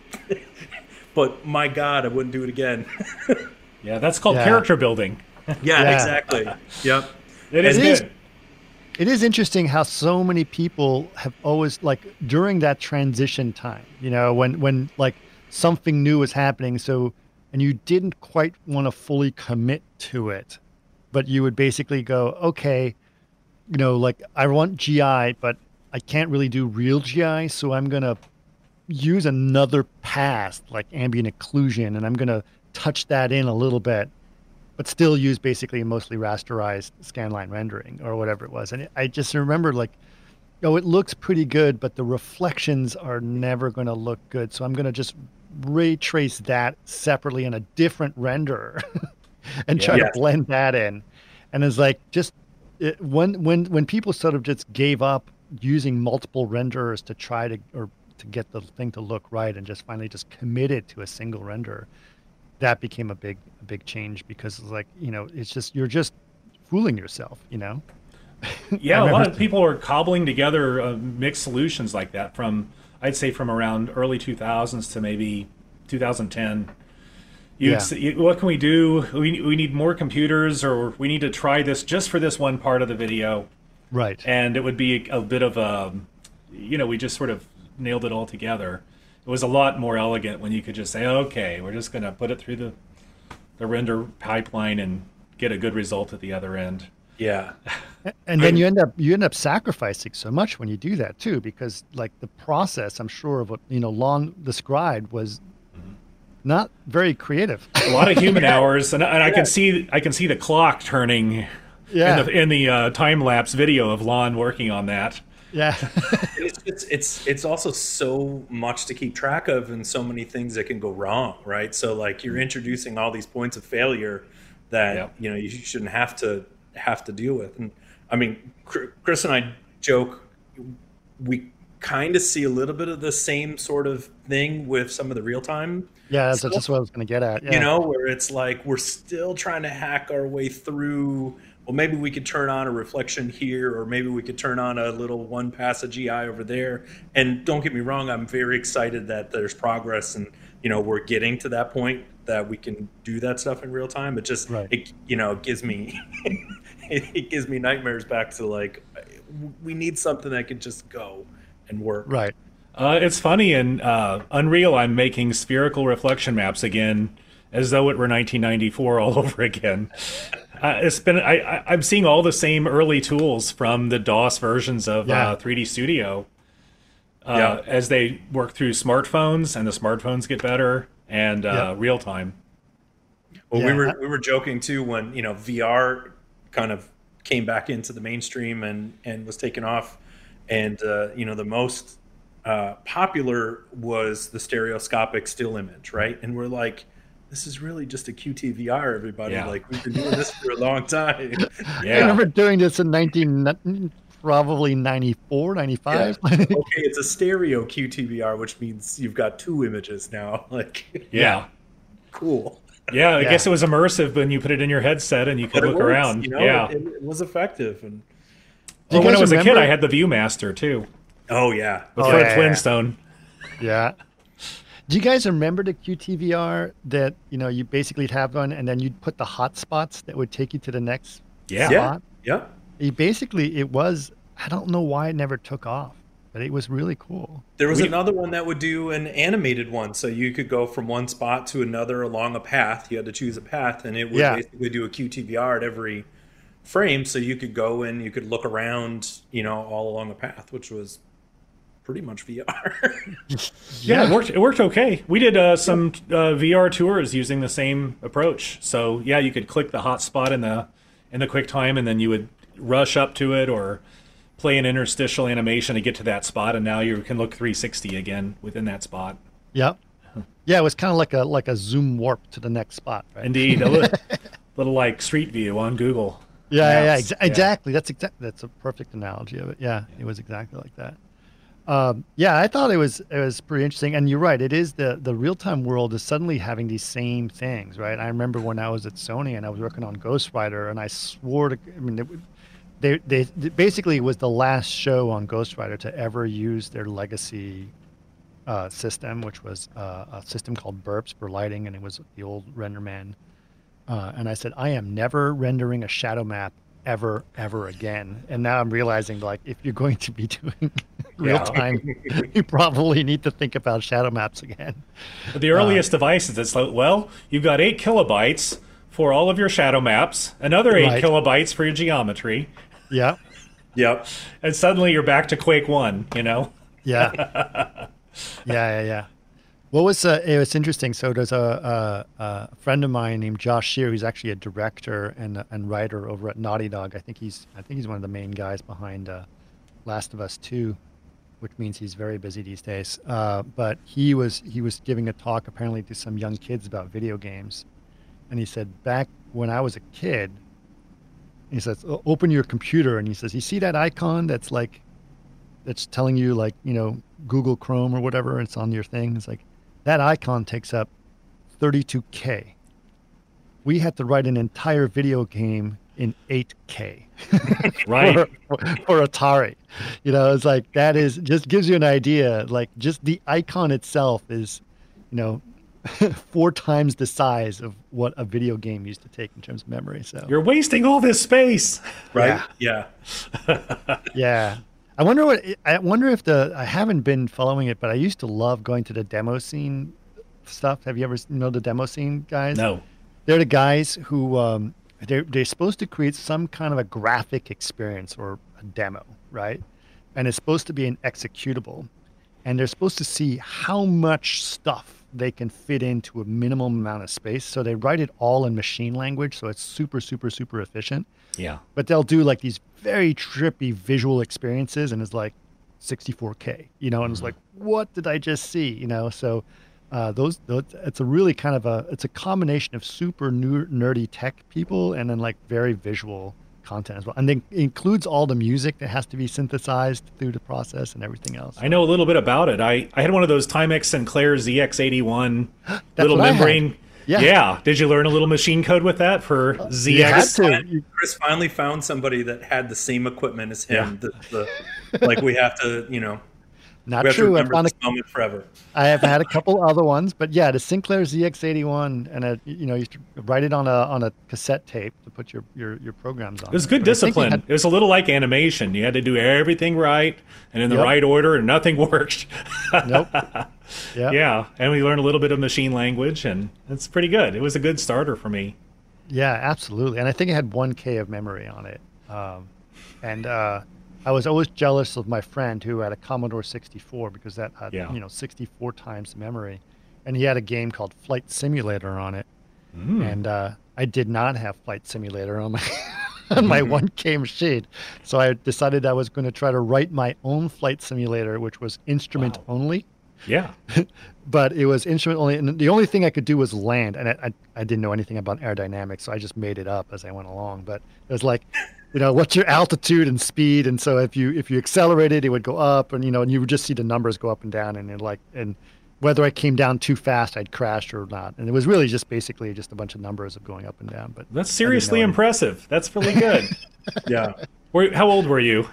But my God, I wouldn't do it again. Yeah, that's called Yeah. character building. Yeah, Yeah. exactly. Yep. It is It is- good. It is interesting how so many people have always, like, during that transition time, you know, when, when like something new was happening. So, and you didn't quite want to fully commit to it, but you would basically go, okay, you know, like I want G I, but I can't really do real G I. So I'm going to use another pass like ambient occlusion, and I'm going to touch that in a little bit, but still use basically mostly rasterized scanline rendering or whatever it was. And I just remember like, oh, it looks pretty good, but the reflections are never going to look good. So I'm going to just ray trace that separately in a different renderer and try Yeah. to blend that in. And it's like, just it, when, when, when people sort of just gave up using multiple renderers to try to, or to get the thing to look right and just finally just committed to a single render, that became a big, a big change because it's like, you know, it's just, you're just fooling yourself, you know? Yeah, I a lot remember- of people are cobbling together uh, mixed solutions like that from, I'd say, from around early two thousands to maybe two thousand ten. You'd Yeah. say, you- what can we do? We, we need more computers, or we need to try this just for this one part of the video. Right. And it would be a, a bit of a, you know, we just sort of nailed it all together. It was a lot more elegant when you could just say, okay, we're just going to put it through the, the render pipeline and get a good result at the other end. Yeah. And then you end up you end up sacrificing so much when you do that too, because like the process, I'm sure of what you know Lon described was not very creative. A lot of human hours, and, and I can see I can see the clock turning Yeah. in the, in the uh, time lapse video of Lon working on that. Yeah. it's, it's it's it's also so much to keep track of and so many things that can go wrong, right? So like you're introducing all these points of failure that Yep. you know you shouldn't have to have to deal with. And I mean, Chris and I joke we kind of see a little bit of the same sort of thing with some of the real time. Yeah, that's stuff, just what I was going to get at. Yeah. You know, where it's like we're still trying to hack our way through. Well, maybe we could turn on a reflection here, or maybe we could turn on a little one pass of G I over there. And don't get me wrong, I'm very excited that there's progress and, you know, we're getting to that point that we can do that stuff in real time. It just, Right. it, you know, it gives me, it, it gives me nightmares back to like, we need something that can just go and work. Right. Uh, it's funny, in uh, Unreal, I'm making spherical reflection maps again, as though it were nineteen ninety-four all over again. Uh, it's been I, I, I'm seeing all the same early tools from the DOS versions of Yeah. uh, three D Studio uh, Yeah. as they work through smartphones, and the smartphones get better, and uh, Yeah. real time. Well, we Yeah. were we were joking too when you know V R kind of came back into the mainstream and and was taken off, and uh, you know the most uh, popular was the stereoscopic still image, right? And we're like, this is really just a Q T V R, everybody. Yeah. Like we've been doing this for a long time. I Yeah, remember doing this in nineteen probably ninety-four, ninety-five. Okay, it's a stereo Q T V R, which means you've got two images now. Like, yeah, cool. yeah. I Yeah. guess it was immersive when you put it in your headset and you could But it look works, around. You know, yeah. it, it was effective. And Do you Well, when guys I was a kid, remember- I had the ViewMaster too, oh yeah, with Oh, Fred yeah, yeah. Flintstone. Yeah. Do you guys remember the Q T V R that, you know, you basically have one and then you'd put the hotspots that would take you to the next Yeah. yeah, spot? yeah. It basically, it was, I don't know why it never took off, but it was really cool. There was We- another one that would do an animated one, so you could go from one spot to another along a path. You had to choose a path, and it would Yeah. basically do a Q T V R at every frame, so you could go and you could look around, you know, all along a path, which was pretty much V R. Yeah, it worked. It worked okay. We did uh, some uh, V R tours using the same approach. So yeah, you could click the hotspot in the in the QuickTime, and then you would rush up to it or play an interstitial animation to get to that spot, and now you can look three sixty again within that spot. Yep. Yeah, it was kind of like a like a zoom warp to the next spot, right? Indeed, a little, little like Street View on Google. Yeah, yeah, yeah, Maps. exa- exactly. That's exactly that's a perfect analogy of it. Yeah, it was exactly like that. Um, yeah, I thought it was it was pretty interesting, and you're right. It is the the real time world is suddenly having these same things, right? I remember when I was at Sony and I was working on Ghost Rider, and I swore to. I mean, it, they they they basically it was the last show on Ghost Rider to ever use their legacy uh, system, which was uh, a system called Burps for lighting, and it was the old RenderMan. Uh, and I said, I am never rendering a shadow map ever, ever again. And now I'm realizing, like, if you're going to be doing real time, you probably need to think about shadow maps again. The earliest uh, devices, it's like, well, you've got eight kilobytes for all of your shadow maps, another eight right. kilobytes for your geometry. Yeah. Yep. And suddenly you're back to Quake One, you know? Yeah. yeah, yeah, yeah. What was uh, it was interesting. So there's a, a, a friend of mine named Josh Shear, who's actually a director and and writer over at Naughty Dog. I think he's I think he's one of the main guys behind uh, Last of Us Two, which means he's very busy these days. Uh, but he was he was giving a talk apparently to some young kids about video games, and he said back when I was a kid, he says open your computer, and he says you see that icon that's like that's telling you like you know Google Chrome or whatever, and it's on your thing. It's like that icon takes up thirty-two K. We had to write an entire video game in eight K. Right. for, for Atari. You know, it's like that is just gives you an idea. Like just the icon itself is, you know, four times the size of what a video game used to take in terms of memory. So you're wasting all this space. Right? Yeah. Yeah. yeah. I wonder what I wonder if the I haven't been following it, but I used to love going to the demo scene stuff. Have you ever know the demo scene guys? No. They're the guys who um, they're they're supposed to create some kind of a graphic experience or a demo, right? And it's supposed to be an executable, and they're supposed to see how much stuff they can fit into a minimum amount of space. So they write it all in machine language, so it's super super super efficient. Yeah. But they'll do like these very trippy visual experiences, and it's like sixty-four K, you know, and mm-hmm. it's like, what did I just see? You know, so uh, those, those, it's a really kind of a, it's a combination of super ner- nerdy tech people and then like very visual content as well. And then it includes all the music that has to be synthesized through the process and everything else. I know a little bit about it. I, I had one of those Timex Sinclair Z X eighty-one little membrane. Yeah. yeah. Did you learn a little machine code with that for Z X? You had to. Chris finally found somebody that had the same equipment as him. Yeah. The, the, like we have to, you know, Not we have true. to remember I've this a, moment forever. I have had a couple other ones, but yeah, the Sinclair Z X eighty-one, and a, you know, you used to write it on a on a cassette tape to put your your, your programs on. It was good but discipline. Had, it was a little like animation. You had to do everything right and in the yep. right order, and nothing worked. Nope. Yep. Yeah, and we learned a little bit of machine language, and it's pretty good. It was a good starter for me. Yeah, absolutely. And I think it had one K of memory on it. Um, and uh, I was always jealous of my friend who had a Commodore sixty-four because that had, yeah. you know, sixty-four times the memory. And he had a game called Flight Simulator on it. Mm. And uh, I did not have Flight Simulator on my on my one K machine. So I decided I was going to try to write my own Flight Simulator, which was instrument wow. only. Yeah. But it was instrument only, and the only thing I could do was land, and I, I, I didn't know anything about aerodynamics, so I just made it up as I went along. But it was like, you know, what's your altitude and speed? And so if you if you accelerated, it would go up, and you know, and you would just see the numbers go up and down, and it like, and whether I came down too fast, I'd crash or not. And it was really just basically just a bunch of numbers of going up and down. But that's seriously impressive. That's really good. Yeah. Where, how old were you?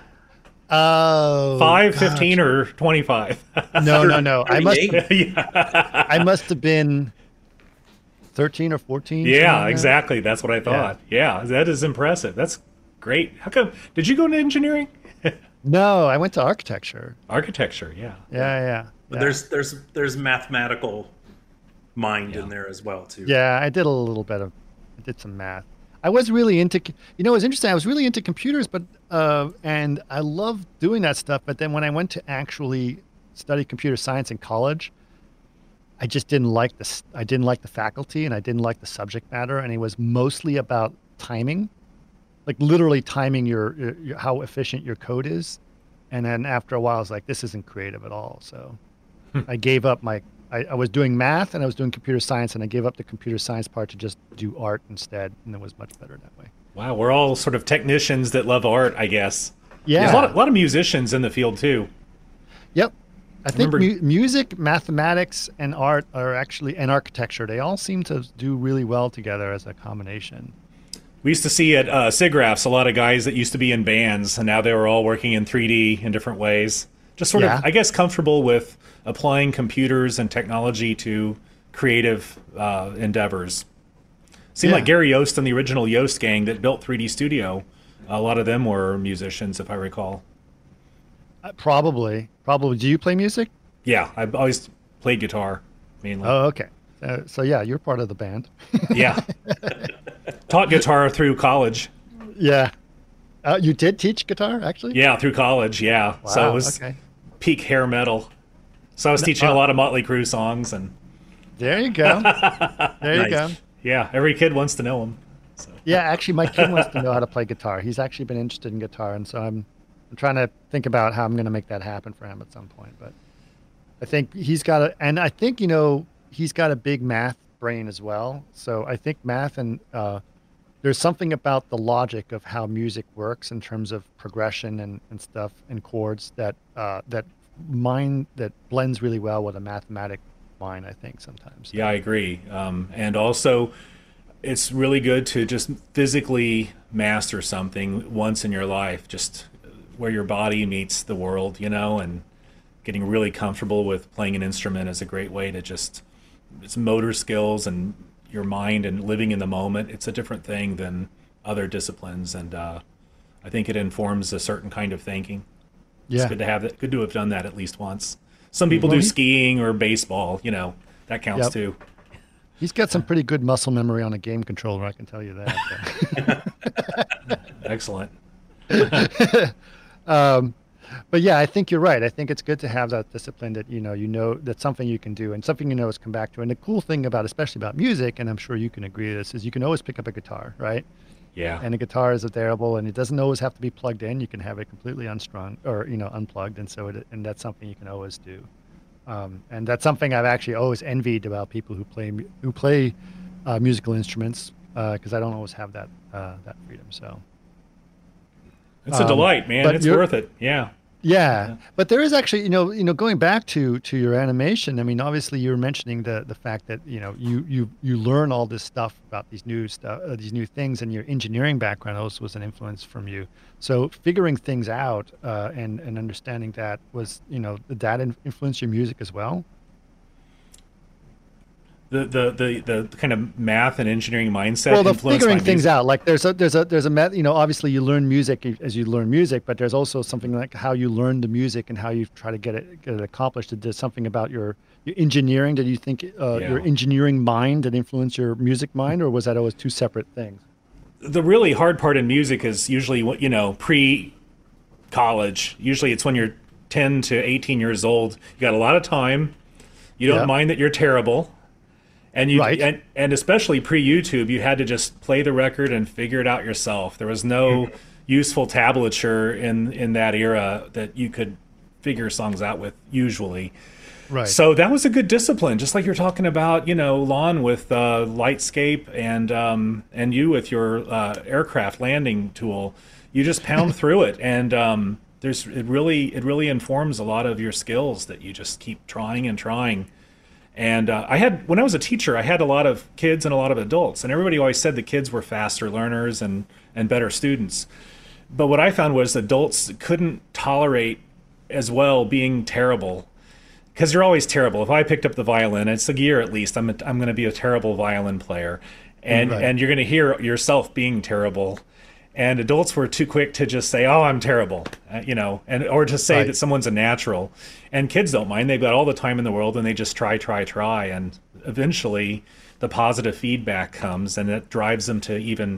Oh, five, gosh. fifteen, or twenty-five? No, no, no. I must. yeah. I must have been thirteen or fourteen. Yeah, exactly. That. That's what I thought. Yeah. yeah, that is impressive. That's great. How come? Did you go into engineering? No, I went to architecture. Architecture, yeah. Yeah, yeah. But yeah. there's there's there's mathematical mind yeah. in there as well too. Yeah, I did a little bit of, I did some math. I was really into, you know, it was interesting. I was really into computers, but uh, and I loved doing that stuff. But then when I went to actually study computer science in college, I just didn't like this. I didn't like the faculty, and I didn't like the subject matter. And it was mostly about timing, like literally timing your, your, your how efficient your code is. And then after a while, I was like, this isn't creative at all. So I gave up my. I, I was doing math and I was doing computer science, and I gave up the computer science part to just do art instead, and it was much better that way. Wow, we're all sort of technicians that love art, I guess. Yeah, there's a lot of, a lot of musicians in the field too. Yep, I think remember- mu- music, mathematics, and art are actually, and architecture. They all seem to do really well together as a combination. We used to see at uh, SIGGRAPHs a lot of guys that used to be in bands, and now they were all working in three D in different ways. Just sort Yeah. of, I guess, comfortable with applying computers and technology to creative uh, endeavors. Seemed Yeah. like Gary Yost and the original Yost gang that built three D Studio, a lot of them were musicians, if I recall. Uh, probably, probably. Do you play music? Yeah, I've always played guitar, mainly. Oh, okay. Uh, so yeah, you're part of the band. Yeah. Taught guitar through college. Yeah. Uh, you did teach guitar, actually? Yeah, through college, yeah. Wow, So it was okay. peak hair metal. So I was teaching uh, a lot of Motley Crue songs, and There you go. There you Nice. go. yeah, every kid wants to know them. So. Yeah, actually, my kid wants to know how to play guitar. He's actually been interested in guitar, and so I'm, I'm trying to think about how I'm going to make that happen for him at some point. But I think he's got a, and I think, you know, he's got a big math brain as well. So I think math and uh, there's something about the logic of how music works in terms of progression and, and stuff and chords that uh, that mind that blends really well with a mathematic mind, I think, sometimes. Yeah, I agree. Um, and also, it's really good to just physically master something once in your life, just where your body meets the world, you know, and getting really comfortable with playing an instrument is a great way to just, it's motor skills and your mind and living in the moment. It's a different thing than other disciplines. And uh, I think it informs a certain kind of thinking. Yeah. It's good to have that, good to have done that at least once. Some people Well, do he- skiing or baseball, you know, that counts Yep. too. He's got some pretty good muscle memory on a game controller, I can tell you that. Excellent. um, but yeah, I think you're right. I think it's good to have that discipline that, you know, you know, that's something you can do and something you know is come back to. And the cool thing about, especially about music, and I'm sure you can agree to this, is you can always pick up a guitar, right? Yeah. And the guitar is available, and it doesn't always have to be plugged in. You can have it completely unstrung or, you know, unplugged. And so, it, and that's something you can always do. Um, and that's something I've actually always envied about people who play, mu- who play uh, musical instruments, because I don't always have that, uh, that freedom. So. It's a Um, delight, man. but It's you're- worth it. Yeah. Yeah, but there is actually, you know, you know, going back to to your animation. I mean, obviously, you were mentioning the the fact that, you know, you you you learn all this stuff about these new stuff, uh, these new things, and your engineering background also was an influence from you. So figuring things out uh, and and understanding that was, you know, did that in- influence your music as well? The, the the the kind of math and engineering mindset. Well, the influenced figuring my things music. out, like there's a there's a there's a met, you know, obviously you learn music as you learn music, but there's also something like how you learn the music and how you try to get it get it accomplished. There's something about your, your engineering. Did you think uh, Yeah. your engineering mind that influenced your music mind, or was that always two separate things? The really hard part in music is usually what, you know, pre college. Usually it's when you're ten to eighteen years old. You got a lot of time. You don't Yeah. mind that you're terrible. And you Right. and, and especially pre-YouTube, you had to just play the record and figure it out yourself. There was no useful tablature in in that era that you could figure songs out with usually. Right. So that was a good discipline, just like you're talking about, you know, Lon with uh, Lightscape and um, and you with your uh, aircraft landing tool. You just pound through it, and um, there's it really it really informs a lot of your skills that you just keep trying and trying. And uh, I had, when I was a teacher, I had a lot of kids and a lot of adults, and everybody always said the kids were faster learners and, and better students. But what I found was adults couldn't tolerate as well being terrible, because you're always terrible. If I picked up the violin, it's a year at least, I'm a, I'm going to be a terrible violin player, and Right. and you're going to hear yourself being terrible. And adults were too quick to just say, "Oh, I'm terrible," uh, you know, and or to say Right. that someone's a natural. And kids don't mind; they've got all the time in the world, and they just try, try, try, and eventually, the positive feedback comes, and it drives them to even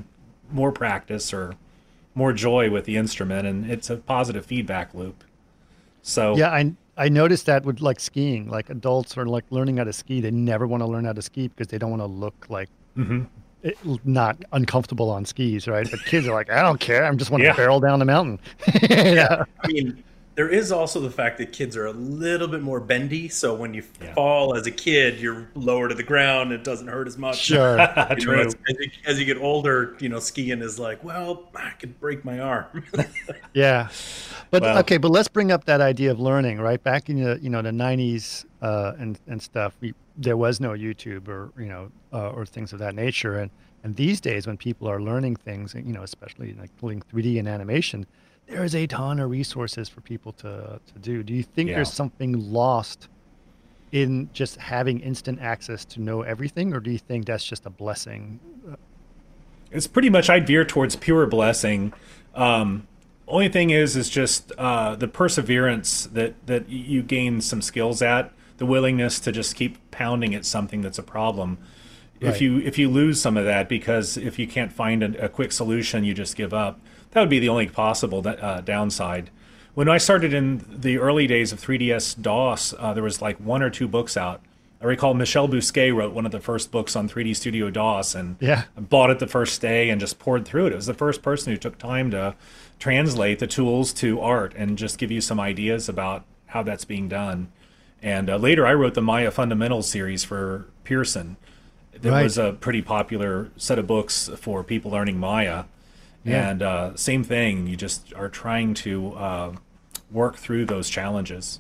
more practice or more joy with the instrument, and it's a positive feedback loop. So yeah, I I noticed that with like skiing, like adults are like learning how to ski. They never want to learn how to ski because they don't want to look like mm-hmm. it, not uncomfortable on skis, right? But kids are like, I don't care. I just want Yeah. to barrel down the mountain. Yeah. I mean, there is also the fact that kids are a little bit more bendy. So when you Yeah. fall as a kid, you're lower to the ground. It doesn't hurt as much. Sure. You know, True. as, as, you, as you get older, you know, skiing is like, well, I could break my arm. Yeah. But Well- okay, but let's bring up that idea of learning, right? Back in the you know the nineties uh, and and stuff, we, there was no YouTube or you know uh, or things of that nature, and and these days when people are learning things, you know, especially like doing three D and animation, there is a ton of resources for people to to do. Do you think Yeah. there's something lost in just having instant access to know everything, or do you think that's just a blessing? It's pretty much, I'd veer towards pure blessing. Um, only thing is, is just uh, the perseverance that, that you gain some skills at, the willingness to just keep pounding at something that's a problem. Right. If you if you lose some of that because if you can't find a, a quick solution, you just give up. That would be the only possible uh, downside. When I started in the early days of three D S DOS, uh, there was like one or two books out. I recall Michel Bousquet wrote one of the first books on three D Studio DOS, and Yeah. I bought it the first day and just poured through it. It was the first person who took time to translate the tools to art and just give you some ideas about how that's being done. And uh, later I wrote the Maya Fundamentals series for Pearson. There Right. was a pretty popular set of books for people learning Maya. Yeah. And uh, same thing, you just are trying to uh, work through those challenges.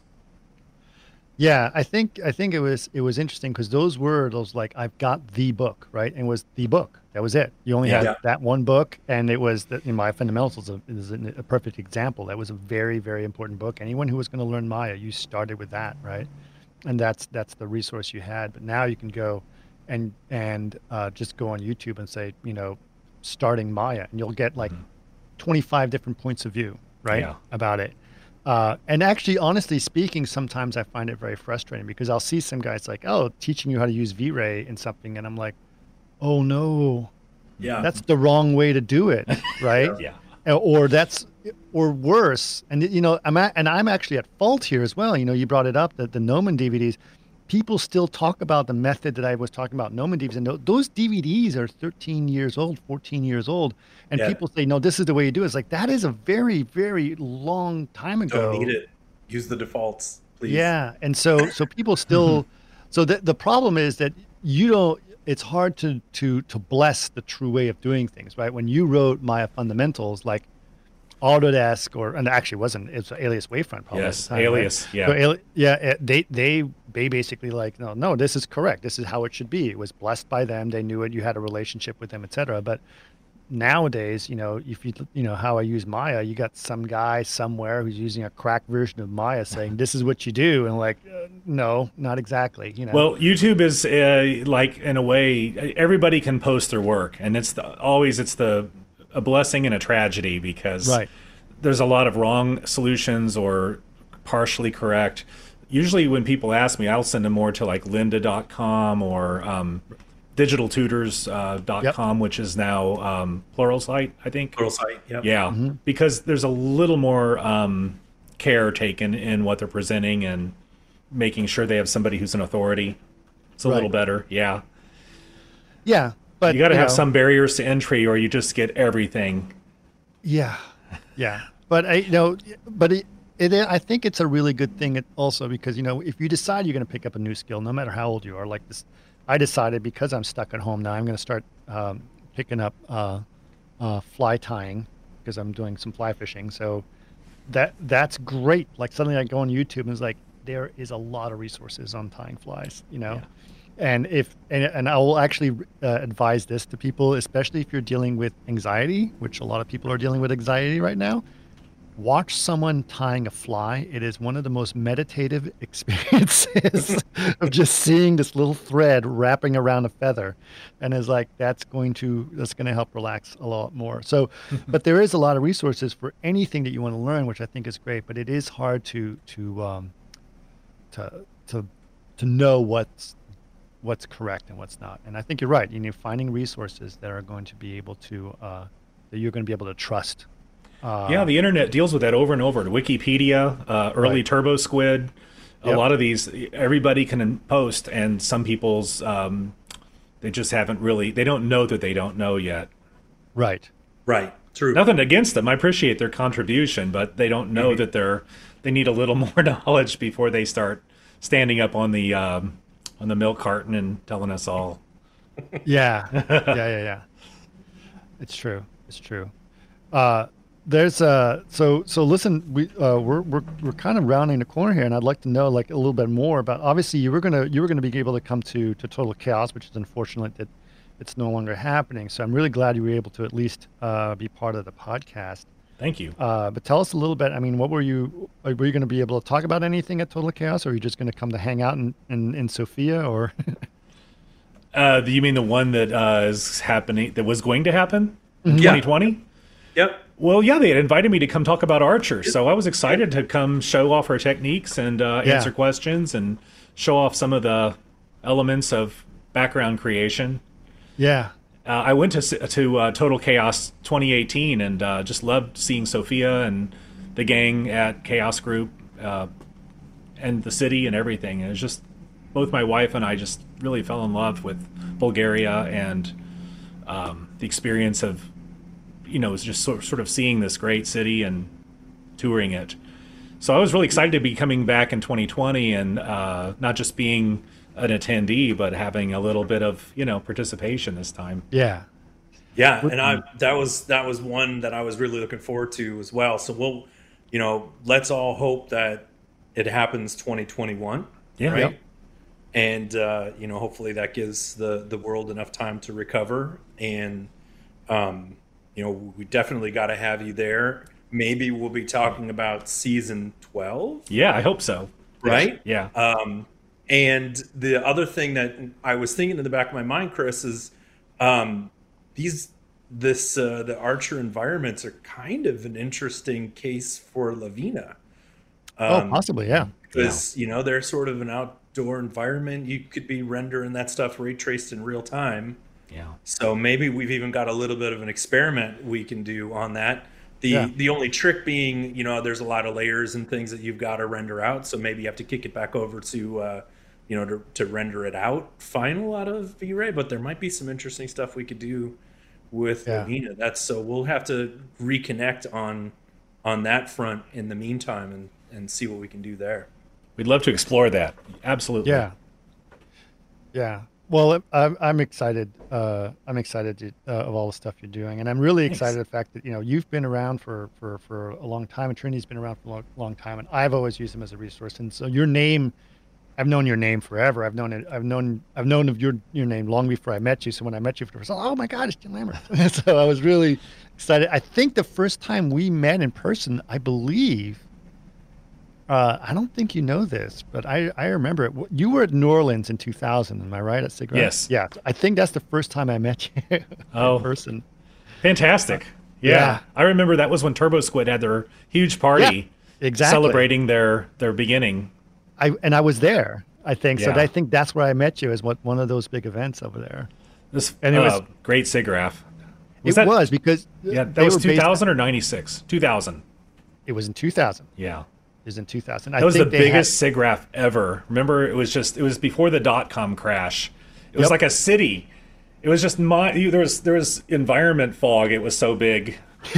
Yeah, I think I think it was it was interesting because those were those like I've got the book, right? And it was the book. That was it. You only Yeah. had Yeah. that one book, and it was the, in Maya Fundamentals is a, is a, a perfect example. That was a very very important book. Anyone who was going to learn Maya, you started with that, right? And that's that's the resource you had. But now you can go and and uh, just go on YouTube and say, you know, starting Maya, and you'll get like twenty-five different points of view, right, Yeah. about it. Uh, and actually, honestly speaking, sometimes I find it very frustrating because I'll see some guys like, oh, teaching you how to use V-Ray in something, and I'm like, oh no, Yeah. that's the wrong way to do it, right? Yeah. Or that's, or worse. And you know, I'm at, and I'm actually at fault here as well. You know, you brought it up that the Gnomon D V Ds. People still talk about the method that I was talking about, Gnomon D V Ds, and tho- those D V Ds are thirteen years old, fourteen years old, and Yeah. people say, no, this is the way you do it. It's like, that is a very, very long time ago. Don't need it. Use the defaults, please. Yeah, and so so people still, so the the problem is that you don't. It's hard to to to bless the true way of doing things, right? When you wrote Maya Fundamentals, like Autodesk, or and actually it wasn't, it's Alias Wavefront, probably. Yes, at the time, right? Alias, yeah. So, Ali- yeah, eh, they they they basically like, no, no, this is correct. This is how it should be. It was blessed by them. They knew it. You had a relationship with them, et cetera. But nowadays, you know, if you you know how I use Maya, you got some guy somewhere who's using a cracked version of Maya saying this is what you do, and like, uh, no, not exactly. You know. Well, YouTube is uh, like, in a way, everybody can post their work, and it's the, always it's the a blessing and a tragedy because Right. there's a lot of wrong solutions or partially correct. Usually, when people ask me, I'll send them more to like lynda dot com or um, digital tutors dot com, Yep. which is now um, Pluralsight, I think. Pluralsight. Yep. Yeah, Mm-hmm. because there's a little more um, care taken in what they're presenting and making sure they have somebody who's an authority. It's a Right. little better, yeah. yeah, but You got to have know, some barriers to entry, or you just get everything. Yeah, yeah, but I you know, but it, it I think it's a really good thing it- also because you know if you decide you're going to pick up a new skill, no matter how old you are, like this, I decided because I'm stuck at home now, I'm going to start um, picking up uh, uh, fly tying because I'm doing some fly fishing. So that that's great. Like suddenly I go on YouTube and it's like there is a lot of resources on tying flies, you know. Yeah. And if and, and I will actually uh, advise this to people, especially if you're dealing with anxiety, which a lot of people are dealing with anxiety right now. Watch someone tying a fly. It is one of the most meditative experiences of just seeing this little thread wrapping around a feather, and is like that's going to that's going to help relax a lot more. So, but there is a lot of resources for anything that you want to learn, which I think is great. But it is hard to to um, to to to know what's what's correct and what's not. And I think you're right. You know, finding resources that are going to be able to uh, that you're going to be able to trust. Uh, yeah, the internet deals with that over and over. Wikipedia, uh, early Right. Turbo Squid, a Yep. lot of these, everybody can post, and some people's, um, they just haven't really, they don't know that they don't know yet. Right. Right. True. Nothing against them. I appreciate their contribution, but they don't know Mhm. that they're, they need a little more knowledge before they start standing up on the, um, on the milk carton and telling us all. Yeah. yeah, yeah, yeah. It's true. It's true. Uh, there's uh so so listen, we uh we're we're we're kind of rounding the corner here, and I'd like to know like a little bit more about. Obviously, you were gonna you were gonna be able to come to to Total Chaos, which is unfortunate that it's no longer happening. So I'm really glad you were able to at least uh, be part of the podcast. Thank you. Uh, but tell us a little bit. I mean, what were you? Were you going to be able to talk about anything at Total Chaos, or are you just going to come to hang out in in, in Sofia, or? Uh, you mean the one that uh, is happening, that was going to happen in Yeah. twenty twenty? Yep. Well, yeah, they had invited me to come talk about Archer, so I was excited to come show off our techniques and uh, Yeah. answer questions and show off some of the elements of background creation. Yeah. Uh, I went to s- to uh, Total Chaos twenty eighteen and uh, just loved seeing Sophia and the gang at Chaos Group uh, and the city and everything. It was just, both my wife and I just really fell in love with Bulgaria and um, the experience of, you know, was just sort sort of seeing this great city and touring it. So I was really excited to be coming back in twenty twenty and uh, not just being an attendee, but having a little bit of, you know, participation this time. Yeah. Yeah, and I that was that was one that I was really looking forward to as well. So we'll, you know, let's all hope that it happens twenty twenty-one, Yeah. right? Yep. And uh, you know, hopefully that gives the the world enough time to recover. And um, you know, we definitely got to have you there. Maybe we'll be talking about season twelve, Yeah, I hope so. right? Yeah. Um, and the other thing that I was thinking in the back of my mind, Chris, is um, these this uh, the Archer environments are kind of an interesting case for Lavina. Oh, possibly. Yeah. Because you know they're sort of an outdoor environment. You could be rendering that stuff ray traced in real time. Yeah. So maybe we've even got a little bit of an experiment we can do on that. The Yeah. the only trick being, you know, there's a lot of layers and things that you've got to render out. So maybe you have to kick it back over to, uh, you know, to, to render it out final out of V-Ray. But there might be some interesting stuff we could do with Yeah. Lavina. That's so we'll have to reconnect on on that front in the meantime and and see what we can do there. We'd love to explore that. Absolutely. Yeah. Yeah. Well, I'm I'm excited. Uh, I'm excited to, uh, of all the stuff you're doing, and I'm really Thanks. excited the fact that you know you've been around for, for, for a long time, and Trinity's been around for a long, long time, and I've always used them as a resource. And so your name, I've known your name forever. I've known it. I've known I've known of your your name long before I met you. So when I met you for the first time, oh my God, it's Jim Lambert. So I was really excited. I think the first time we met in person, I believe. Uh, I don't think you know this, but I, I remember it. You were at New Orleans in two thousand. Am I right at Cigarette? Yes. Yeah. I think that's the first time I met you Oh. in person. Fantastic. Yeah. Yeah. I remember that was when Turbo Squid had their huge party Yeah, exactly. celebrating their, their beginning. I and I was there. I think so. Yeah. I think that's where I met you. Is what one of those big events over there. This And it uh, was- great SIGGRAPH. it that- was because Yeah, that they was were based- two thousand or ninety-six? two thousand. It was in two thousand. Yeah. It was in two thousand. That was the biggest SIGGRAPH ever. Remember, it was just, it was before the dot-com crash. It was Yep. like a city. It was just, my, there was there was environment fog. It was so big.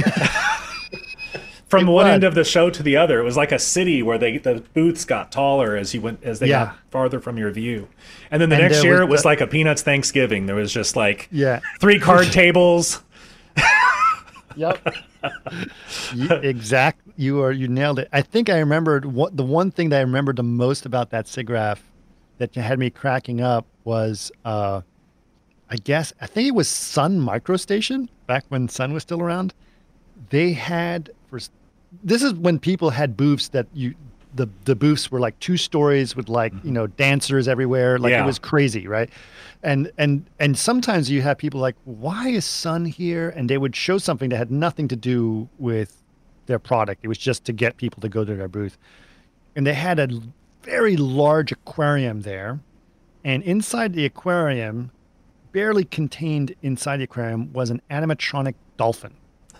From It one was. end of the show to the other, it was like a city where they the booths got taller as you went as they Yeah. got farther from your view. And then the And next there year, was it was the- like a Peanuts Thanksgiving. There was just like Yeah. three card tables. Yep. you, exact. You are. You nailed it. I think I remembered what the one thing that I remembered the most about that SIGGRAPH that had me cracking up was, uh, I guess I think it was Sun Microstation back when Sun was still around. They had for this is when people had booths that you the the booths were like two stories with like you know dancers everywhere, like Yeah. it was crazy, right? And and and sometimes you have people like, why is Sun here? And they would show something that had nothing to do with their product. It was just to get people to go to their booth. And they had a very large aquarium there, and inside the aquarium, barely contained inside the aquarium, was an animatronic dolphin.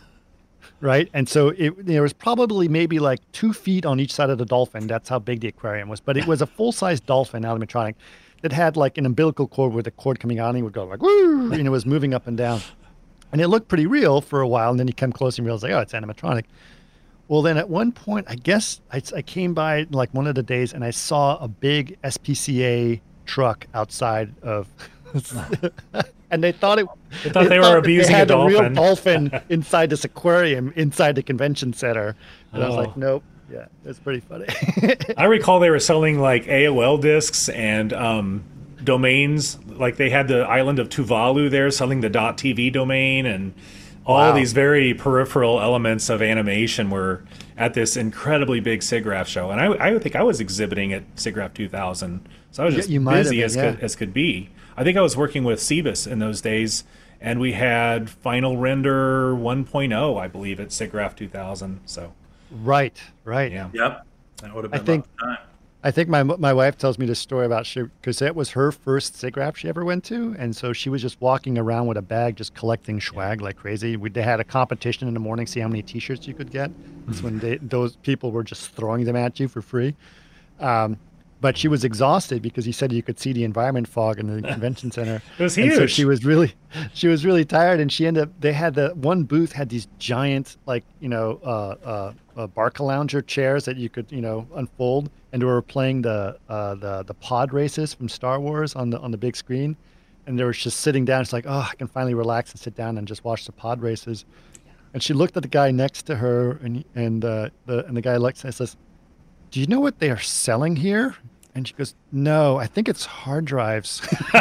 right? And so it, there was probably maybe like two feet on each side of the dolphin. That's how big the aquarium was. But it was a full-size dolphin animatronic that had like an umbilical cord with a cord coming out and he would go like, woo, and it was moving up and down. And it looked pretty real for a while. And then he came close and realized like, oh, it's animatronic. Well, then at one point, I guess I, I came by like one of the days and I saw a big S P C A truck outside of... and they thought it. They thought they, they were thought abusing they had a dolphin. A real dolphin inside this aquarium inside the convention center, and oh. I was like, nope. Yeah, it's pretty funny. I recall they were selling like A O L discs and um, domains. Like they had the island of Tuvalu there, selling the .tv domain, and all wow. these very peripheral elements of animation were at this incredibly big SIGGRAPH show. And I, I think I was exhibiting at SIGGRAPH two thousand, so I was just yeah, busy been, as yeah. could, as could be. I think I was working with Cebus in those days, and we had Final Render one point oh, I believe, at SIGGRAPH two thousand. So, right, right, yeah, yep, that would have been. I think, time. I think my my wife tells me this story about she because that was her first SIGGRAPH she ever went to, and so she was just walking around with a bag, just collecting swag yeah. like crazy. We, they had a competition in the morning, see how many T-shirts you could get. That's when they, those people were just throwing them at you for free. Um, But she was exhausted because he said you could see the environment fog in the convention center. It was huge. And so she was really, she was really tired, and she ended up. They had the one booth had these giant, like you know, uh, uh, uh, Barcalounger chairs that you could you know unfold, and they were playing the uh, the the pod races from Star Wars on the on the big screen, and they were just sitting down. It's like, oh, I can finally relax and sit down and just watch the pod races. And she looked at the guy next to her, and and uh, the and the guy looks and says, "Do you know what they are selling here?" And she goes, "No, I think it's hard drives."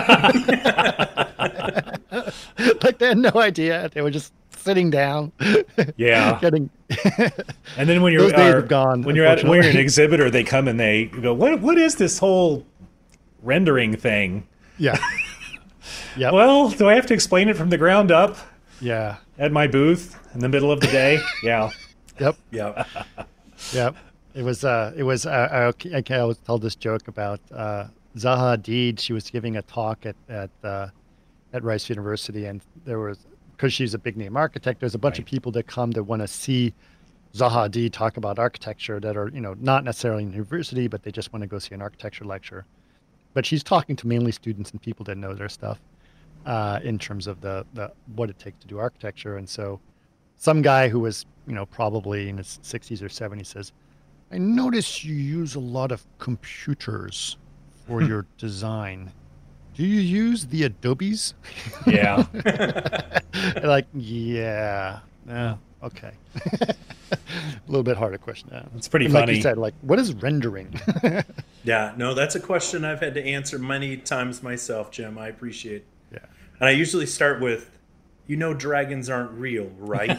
Like they had no idea. They were just sitting down. Yeah. Getting and then when you're those days are, have gone, when you're at when you're an exhibitor, they come and they go, "What what is this whole rendering thing?" Yeah. Yeah. Well, do I have to explain it from the ground up? Yeah. At my booth in the middle of the day? Yeah. Yep. Yep. Yep. It was, uh, it was, uh, I, I always tell this joke about uh, Zaha Hadid. She was giving a talk at at, uh, at Rice University, and there was, because she's a big name architect, there's a bunch right. of people that come that want to see Zaha Hadid talk about architecture that are, you know, not necessarily in university, but they just want to go see an architecture lecture. But she's talking to mainly students and people that know their stuff uh, in terms of the, the what it takes to do architecture. And so some guy who was, you know, probably in his sixties or seventies says, "I notice you use a lot of computers for your design. Do you use the Adobes?" Yeah. Like, yeah. Yeah. Okay. A little bit harder question. Yeah. It's pretty and funny. Like you said, like, what is rendering? Yeah, no, that's a question I've had to answer many times myself, Jim. I appreciate it. Yeah. And I usually start with, you know dragons aren't real, right?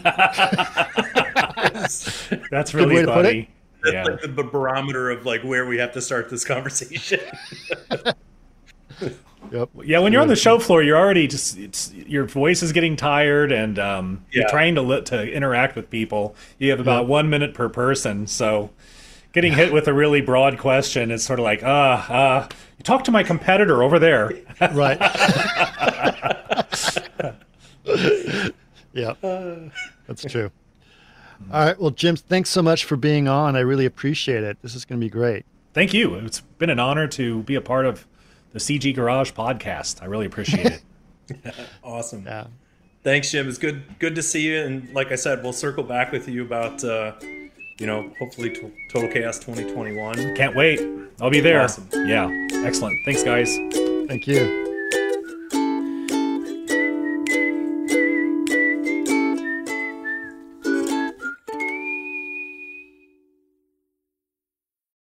That's really funny. That's yeah. like the barometer of like where we have to start this conversation. Yep. Yeah, when you're on the show floor, you're already just it's, your voice is getting tired, and um, yeah. you're trying to li- to interact with people. You have about yep. one minute per person, so getting hit with a really broad question, it's sort of like, ah, uh, uh, you talk to my competitor over there. Right. Yeah, that's true. All right. Well, Jim, thanks so much for being on. I really appreciate it. This is going to be great. Thank you. It's been an honor to be a part of the C G Garage podcast. I really appreciate it. Awesome. Yeah. Thanks, Jim. It's good good to see you. And like I said, we'll circle back with you about, uh, you know, hopefully t- Total Chaos twenty twenty-one. Can't wait. I'll be there. Awesome. Yeah. Excellent. Thanks, guys. Thank you.